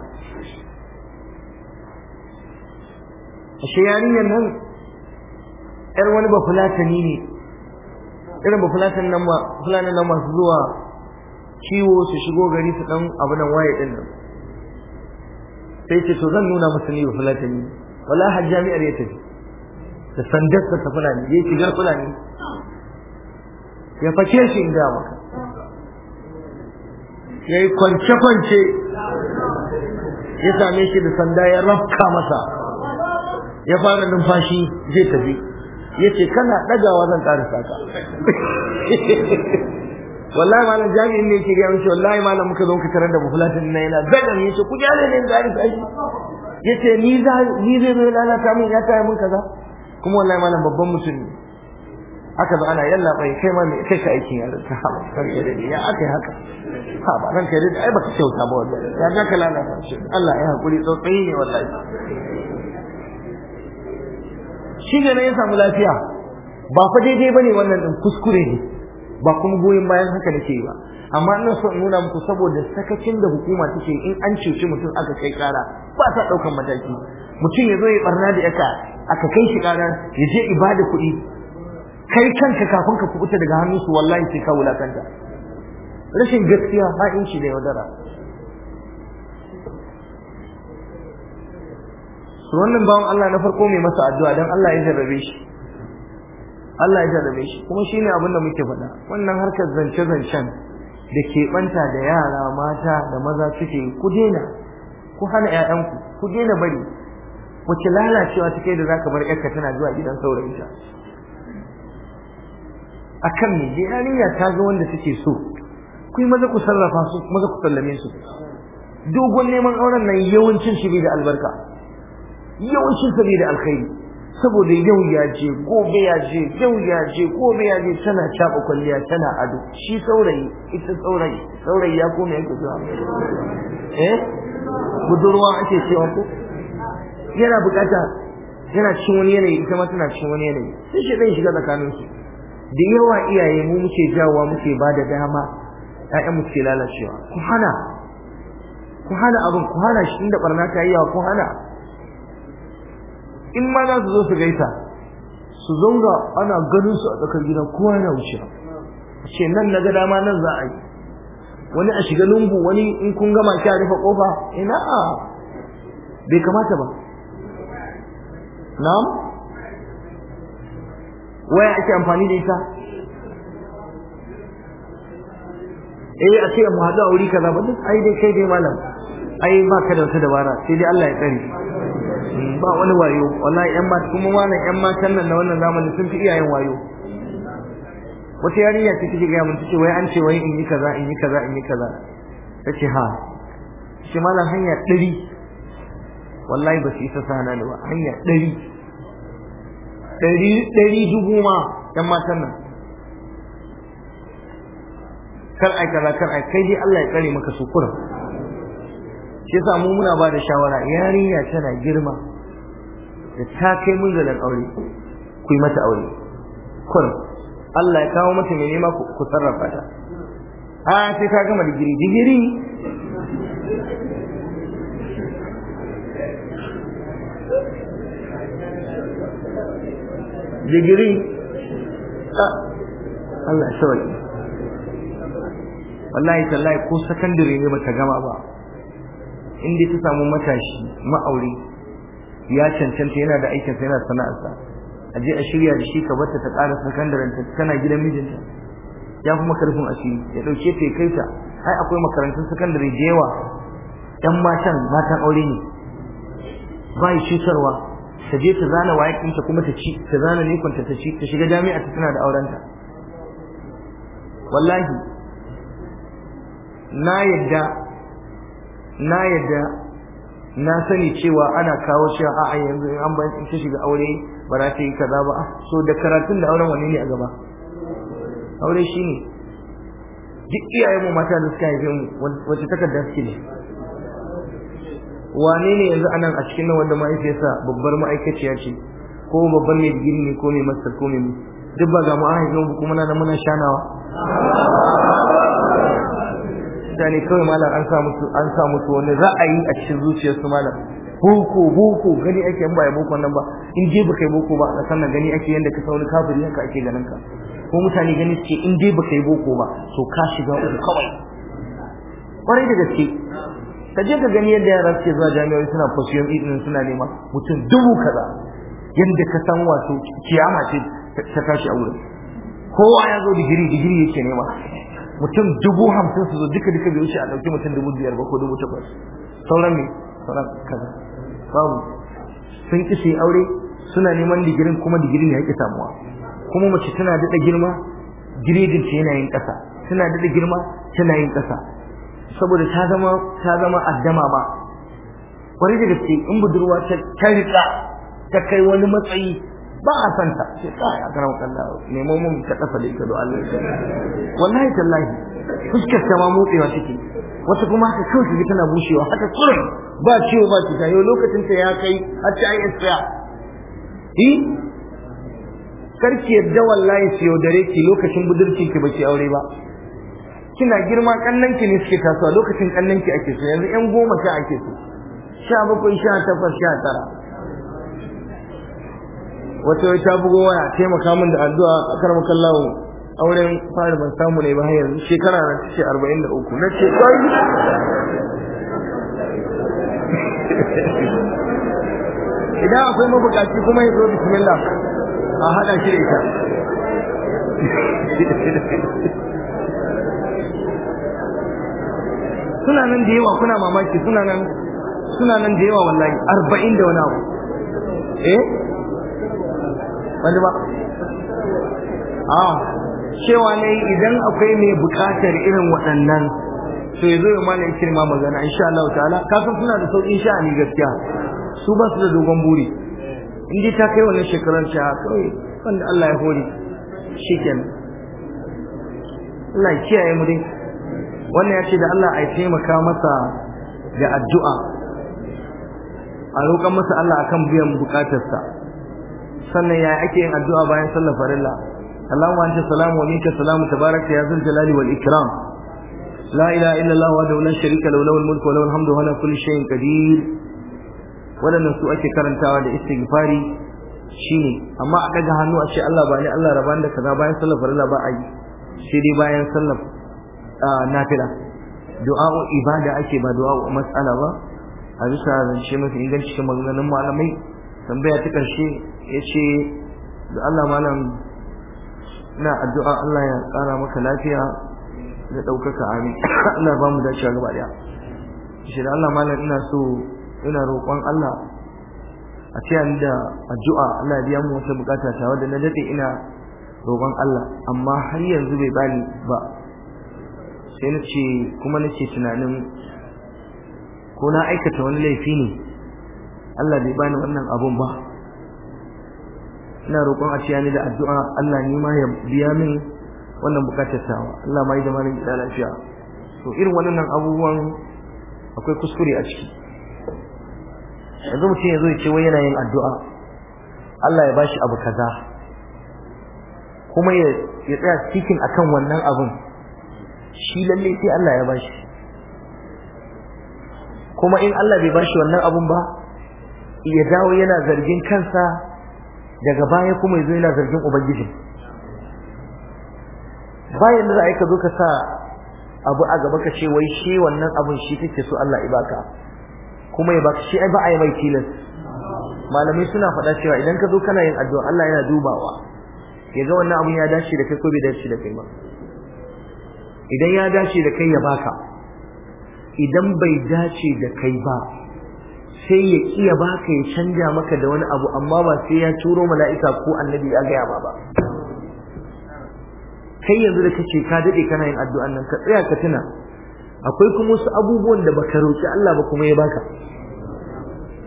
Ashe yarinyar nan yar wani bafulatani ne, irin bafulatan nan ma fulanin nan masu zuwa ciwo su shigo gari su dan abu nan waye din nan. Sai ce to zan nuna musu ne bafulatani, wallahi har jami'ar ya tafi da sandarsa ta fulani, ya shigar fulani ya fake shi inda maka ya yi kwance-kwance ya same shi da sanda ya rafka masa, ya fara numfashi zai tafi, ya ce kana ɗagawa zan ƙarisa ka. Wallahi malam jami'in ne yake gaya mishi, wallahi malam muka zo muka tarar da bafulatin na yana zagan, ya ce ku gyale ne ƙarisa shi, ya ce ni zai zo lalata min ya taya min kaza, kuma wallahi malam babban mutum ne. Aka zo ana yalla bai kai ma mai kai ka aikin yaron ta ha karke da ya aka yi haka ha ba ran kai da ai baka kyauta ba wallahi ya ga kalala shi Allah ya hakuri tsautsayi ne wallahi. Shi ne ya samu lafiya, ba fa daidai bane wannan din, kuskure ne, ba kuma goyen bayan haka nake yi ba, amma ina so in nuna muku saboda sakacin da hukuma take in an cece mutum aka kai kara ba ta daukan mataki. Mutum ya zo ya barna da yaka aka kai shi kara ya je ibada kuɗi, kai kanka kafin ka kubuta daga hannunsu wallahi sai ka wulakanta. Rashin gaskiya ha'in shi da yaudara. Su wannan bawan Allah na farko mai masa addu'a don Allah ya jarrabe shi. Allah ya jarrabe shi kuma shine abin da muke faɗa. Wannan harkar zance-zancen da ke banta da yara mata da maza suke ku daina, ku hana ƴaƴanku, ku daina bari. Wace lalacewa take da zaka bar ƴarka tana zuwa gidan saurayinta? Akan ne je yarinya ta zo wanda take so, ku yi maza ku sarrafa su, maza ku sallame su. Dogon neman auren nan yawancin shi bai da albarka, yawancin sa bai da alkhairi, saboda yau ya je gobe ya je yau ya je gobe ya je tana caba kwalliya tana ado. Shi saurayi ita saurayi saurayi ya koma yake zuwa eh budurwa ake cewa ko yana bukata, yana cikin wani yanayi ita ma tana cikin wani yanayi, sai shi dan shiga tsakanin su. Da yawa iyaye mu muke jawowa muke bada dama ƴaƴan mu suke lalacewa. Ku hana ku hana abin, ku hana shi inda barna ta yi yawa, ku hana. In ma za su zo su gaisa su zonga ana ganin su a tsakar gida kowa yana wuce, ce nan na ga dama nan za a yi, wani a shiga lungu, wani in kun gama ki a rufe kofa. Ina bai kamata ba. Na'am, waya ake amfani da ita eh a ce mu haɗu a wuri kaza ba duk ai dai kai dai malam ai ba ka da wata dabara, sai dai Allah ya tsare. Ba wani wayo wallahi, yan mata kuma wannan yan matan nan na wannan zamani sun fi iyayen wayo. Wata yarinya ce take ga mun tace wai an ce wai in yi kaza in yi kaza in yi kaza, tace ha shi malam hanya ɗari wallahi ba su isa sana ne ba, hanya ɗari ɗari ɗari dubu ma yan matan nan. Kar ai kaza kar ai kai dai Allah ya kare maka sukura. Shi yasa mu muna ba da shawara, yarinya tana girma da ta kai munzalan aure ku yi mata aure kurum. Allah ya kawo mata mai nema ku sarrafa ta. A sai ka gama digiri digiri digiri Allah ya sauke. Wallahi tallahi ko sakandare ne bata gama ba, in dai ta samu matashi ma'auri ya cancanta, yana da aikinsa yana sana'arsa, a je a shirya da shi ka bata ta ƙara sakandaren ta tana gidan mijinta, ya fi makarfin asiri ya ɗauke ta ya kai ta. Ai akwai makarantun sakandare da yawa ɗan matan matan aure ne, ba yi cutarwa, ta je ta zana wayakinta kuma ta ci, ta zana nekonta ta ci, ta shiga jami'a ta tana da aurenta. Wallahi na yadda na yadda na sani cewa ana kawo cewa a'a yanzu in an bayan in ta shiga aure ba za ta yi kaza ba. So da karatun da auren wanne ne a gaba? Aure shine. Duk iyayen mu mata da suka haife mu wace takarda suke ne? Wane ne yanzu anan a cikin nan wanda mahaifiyarsa babbar ma'aikaciya ce ko babban mai digiri ne ko mai master ko mai duk ba ga mu an haife mu kuma nan muna shanawa. Dane kawai malam an sa musu an sa musu wani ra'ayi a cikin zuciyarsu malam. Boko boko gani ake in ba ya boko nan ba in je baka yi boko ba a sannan gani ake yanda ka sauni kafiri haka ake ganin ka. Ko mutane gani suke in dai baka yi boko ba to ka shiga uku kawai. Kwarai da gaske ka je ka gani yadda yara suke zuwa jami'o'i suna fasiyon idin suna nema mutum dubu kaza yanda ka san wato kiyama ce ta tashi a wurin. Kowa ya zo digiri digiri yake nema mutum dubu hamsin su zo duka duka bai wuce a ɗauki mutum dubu biyar ba ko dubu takwas. Sauran ne sauran kaza babu sun ƙi su yi aure suna neman digirin kuma digirin ya ƙi samuwa. Kuma mace tana daɗa girma giredin ta yana yin ƙasa tana daɗa girma tana yin ƙasa saboda ta zama ta zama addama ba. Bari da gaske in budurwa ta ta rika ta kai wani matsayi ba a san ta sai kai a karam kallahu nemo mun ta kafa da ita do Allah wallahi tallahi fuskar ta ma motsewa take wata kuma haka kawai kike tana bushewa haka kullum ba ciwo ba ta yau lokacin ta ya kai har ta yi tsaya eh karki yadda wallahi ciyo dare ki lokacin budurci ki baki aure ba kina girma kannanki ne suke tasowa lokacin kannanki ake so yanzu yan goma sha ake so sha bakwai sha takwas sha tara wata wai ta bugo waya taimaka min da addu'a akar makallahu auren fara ban samu ne ba har yanzu shekara na ce arba'in da uku nace kai idan akwai mabukaci kuma ya zo bismillah a hada shi da ita suna nan da yawa kuna mamaki suna nan suna nan da yawa wallahi arba'in da wani abu eh wani ba a cewa ne idan akwai mai bukatar irin waɗannan to yazo ya mallan kirma magana insha Allah ta'ala kafin suna da sauƙin sha'ani gaskiya su ba su da dogon buri in dai ta kai wannan shekaran ta kai wanda Allah ya hore shikenan Allah ya kiyaye mu dai wannan ya ce da Allah ya taimaka masa da addu'a a roƙan masa Allah akan biyan bukatarsa sannan ya ake yin addu'a bayan sallar farilla Allahumma anta salamu wa minka salamu tabaraka ya zal jalali wal ikram la ilaha illa Allah wahdahu la sharika lahu lahul mulku wa lahul hamdu wa ala kulli shay'in qadir wadannan su ake karantawa da istighfari shine amma a daga hannu a ce Allah ba ni Allah raban da kaza bayan sallar farilla ba a yi sai dai bayan sallar nafila du'a ibada ake ba du'a mas'ala ba a bisa zance mafi inganci cikin maganganun malamai tambaya ta karshe yace da Allah malam ina addu'a Allah ya kara maka lafiya da daukaka amin Allah ba mu dace gaba daya shi da Allah malam ina so ina roƙon Allah a ce ni da addu'a Allah ya biya mu wata bukata ta wanda na dade ina roƙon Allah amma har yanzu bai bani ba sai nace kuma nace tunanin ko na aikata wani laifi ne Allah bai bani wannan abun ba ina roƙon a ciya ni da addu'a Allah ni ma ya biya min wannan bukatar tawa Allah mai da malin da lafiya to irin wannan abubuwan akwai kuskure a ciki yanzu mutum yazo ya ce wai yana yin addu'a Allah ya bashi abu kaza kuma ya ya tsaya cikin akan wannan abun shi lalle sai Allah ya bashi kuma in Allah bai bashi wannan abun ba ya dawo yana zargin kansa daga baya kuma yazo yana zargin ubangiji bayan da ai ka zo ka sa abu a gaba ka ce wai shi wannan abun shi kake so Allah ya baka kuma ya baka shi ai ba ai mai tilas malamai suna faɗa cewa idan ka zo kana yin addu'a Allah yana dubawa yaga wannan abun ya dace da kai ko bai dace da kai ba idan ya dace da kai ya baka idan bai dace da kai ba sai ya kiya baka ya canja maka da wani abu amma ba sai ya turo mala'ika ko annabi ya gaya ma ba kai yanzu da kace ka dade kana yin addu'an nan ka tsaya ka tuna akwai kuma wasu abubuwan da baka roki Allah ba kuma ya baka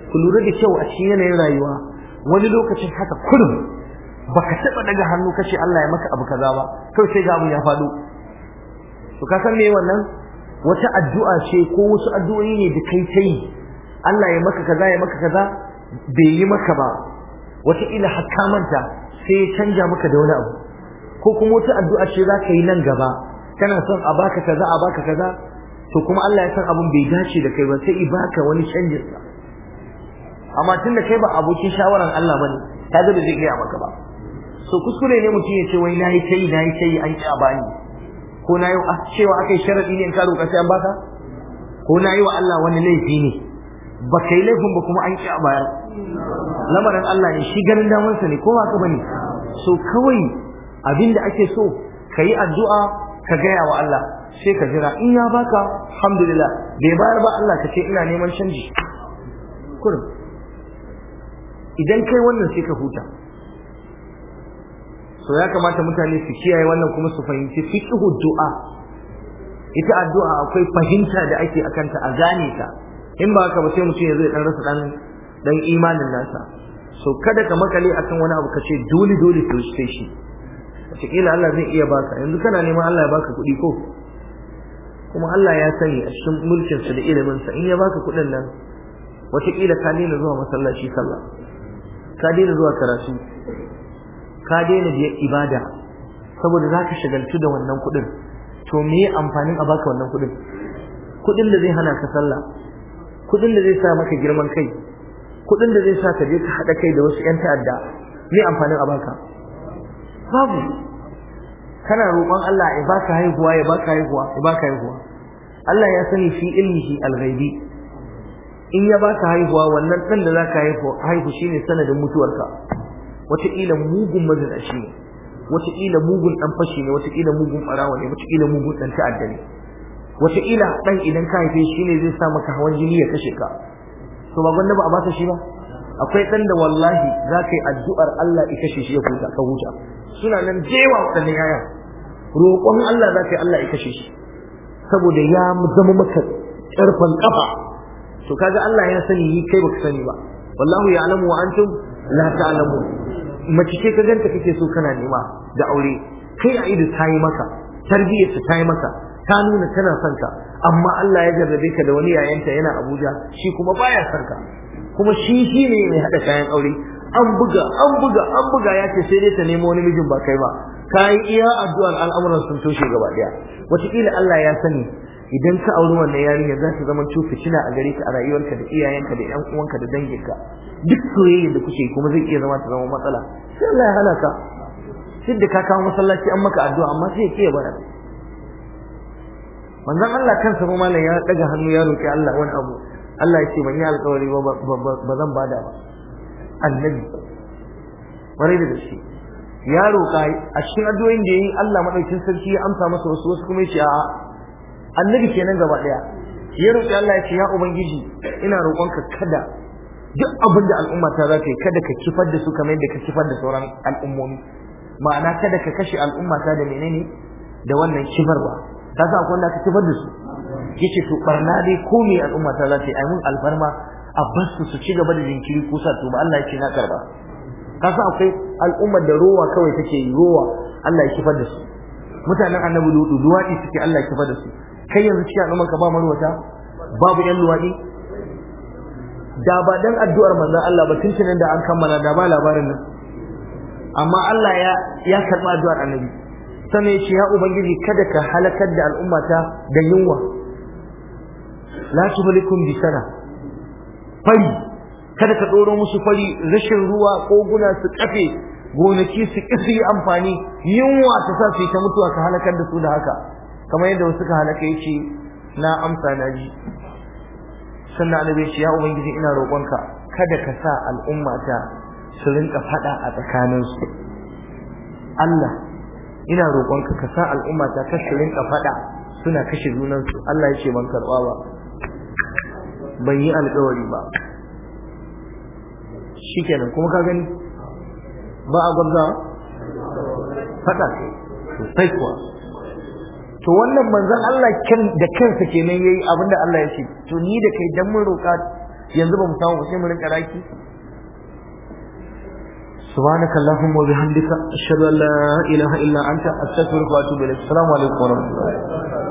ku lura da kyau a cikin yanayin rayuwa wani lokacin haka kurum baka taba daga hannu kace Allah ya maka abu kaza ba kai sai ga abu ya fado to ka san me wannan wata addu'a ce ko wasu addu'o'i ne da kai tai Allah ya maka kaza ya maka kaza bai yi maka ba wata ila hakka manta sai ya canja maka da wani abu ko kuma wata addu'a ce za ka yi nan gaba kana son a baka kaza a baka kaza to kuma Allah ya san abun bai dace da kai ba sai i baka wani canjin sa amma tunda kai ba abokin shawaran Allah bane kaga da zai iya maka ba so kuskure ne mutum ya ce wai nayi kai nayi kai an ki bani ko nayi a cewa akai sharadi ne in ka roƙa sai an baka ko nayi wa Allah wani laifi ne ba kai laifin ba kuma an ki bayar lamarin Allah ne shi ganin daman sa ne ko ba ka bane so kawai abinda ake so kai addu'a ka gaya wa Allah sai ka jira in ya baka alhamdulillah bai bayar ba Allah ka ce ina neman canji kurum idan kai wannan sai ka huta so ya kamata mutane su kiyaye wannan kuma su fahimci fiqhu du'a ita addu'a akwai fahimta da ake akan ta a gane ta in ba haka ba sai mutum ya zai dan rasa dan dan imanin nasa so kada ka makale akan wani abu kace dole dole to sai shi wataƙila Allah zai iya baka yanzu kana neman Allah ya baka kuɗi ko kuma Allah ya sani a cikin mulkinsa da iliminsa in ya baka kuɗin nan wataƙila ka daina zuwa masallaci sallah ka daina zuwa karatu ka daina da ibada saboda za ka shagaltu da wannan kuɗin to me amfanin a baka wannan kuɗin kuɗin da zai hana ka sallah kuɗin da zai sa maka girman kai kuɗin da zai sa ka je ka haɗa kai da wasu 'yan ta'adda me amfanin a baka babu kana roƙon Allah ya baka haihuwa ya baka haihuwa ya baka haihuwa Allah ya sani fi ilmihi al-ghaibi in ya baka haihuwa wannan dan da zaka haihu haihu shine sanadin mutuwarka wataƙila mugun mazinaci ne wataƙila mugun dan fashi ne wataƙila mugun barawa ne wataƙila mugun dan ta'adda ne wataƙila dan idan ka haife shi ne zai sa maka hawan jini ya kashe ka to ba gwanda ba a baka shi ba akwai dan da wallahi zaka yi addu'ar Allah ya kashe shi ya huta ka huta suna nan jewa wadannan yaya roƙon Allah zaka yi Allah ya kashe shi saboda ya zama maka karfan kafa to kaga Allah ya sani ni kai baka sani ba wallahu ya'lamu wa antum la ta'lamun mace ce ka ganta kake so kana nema da aure kai a ido tayi maka tarbiyyar ta tayi maka ta nuna tana son ka amma Allah ya jarrabe ka da wani yayanta yana Abuja shi kuma baya son ka kuma shi shi ne mai hada kayan aure an buga an buga an buga ya ce sai dai ta nemo wani mijin ba kai ba kai iya addu'ar al'amuran sun toshe gaba daya wataƙila Allah ya sani idan ka auri wannan yarinya za ta zama cuta kina a gare ka a rayuwarka da iyayenka da ƴan uwanka da danginka duk soyayya da kuke kuma zai iya zama ta zama matsala sai Allah ya hana ka sai da ka kawo masallaci an maka addu'a amma sai ya kiyaye bara manzon Allah kansa ma mallan ya daga hannu ya roki Allah wani abu Allah ya ce ban yi alƙawari ba zan bada ba annabi wani da shi ya roƙa a cikin addu'o'in da yayi Allah madaukakin sarki ya amsa masa wasu wasu kuma yace a'a annabi kenan gaba daya ya roƙi Allah ya ce ya ubangiji ina roƙonka kada duk abin da al'umma ta za ta yi kada ka kifar da su kamar yadda ka kifar da sauran al'ummomi ma'ana kada ka kashe al'umma ta da menene da wannan kifarwa ta sa akwai wanda ka kifar da su yace to barna dai ko me al'umma ta za ta yi ai mun alfarma a basu su ci gaba da jinkiri ko sa to ba Allah yake na karba kasa akwai al'ummar da rowa kawai take yi rowa Allah ya kifar da su mutanen annabi lutu luwadi suke Allah ya kifar da su kai yanzu cikin al'ummar ka ba marwata babu yan luwadi da ba dan addu'ar manzon Allah ba tuntunan da an kammala da ba labarin nan amma Allah ya ya karba addu'ar annabi sannan ya ce ya ubangiji kada ka halakar da al'ummata da yunwa la tublikum bi sana fari kada ka doro musu fari rashin ruwa koguna su kafe gonaki su kisi amfani yunwa ta sa su ta mutuwa ka halakar da su da haka kamar yadda wasu ka halaka yace na amsa na ji sannan annabi ce ya ubangiji ina roƙonka kada ka sa al'ummata su rinka fada a tsakanin su Allah ina roƙonka ka sa al'ummata ka su rinka fada suna kashe junan su Allah ya ce ban karba ba ban yi alƙawari ba shikenan kuma ka gani ba a gwamza fada sai kuwa to wannan manzon Allah kan da kansa kenan yayi abinda Allah ya ce to ni da kai dan mun roƙa yanzu ba mu samu sai mu rinka raki سبحانك اللهم وبحمدك أشهد أن لا إله إلا أنت أستغفرك وأتوب إليك السلام عليكم ورحمة الله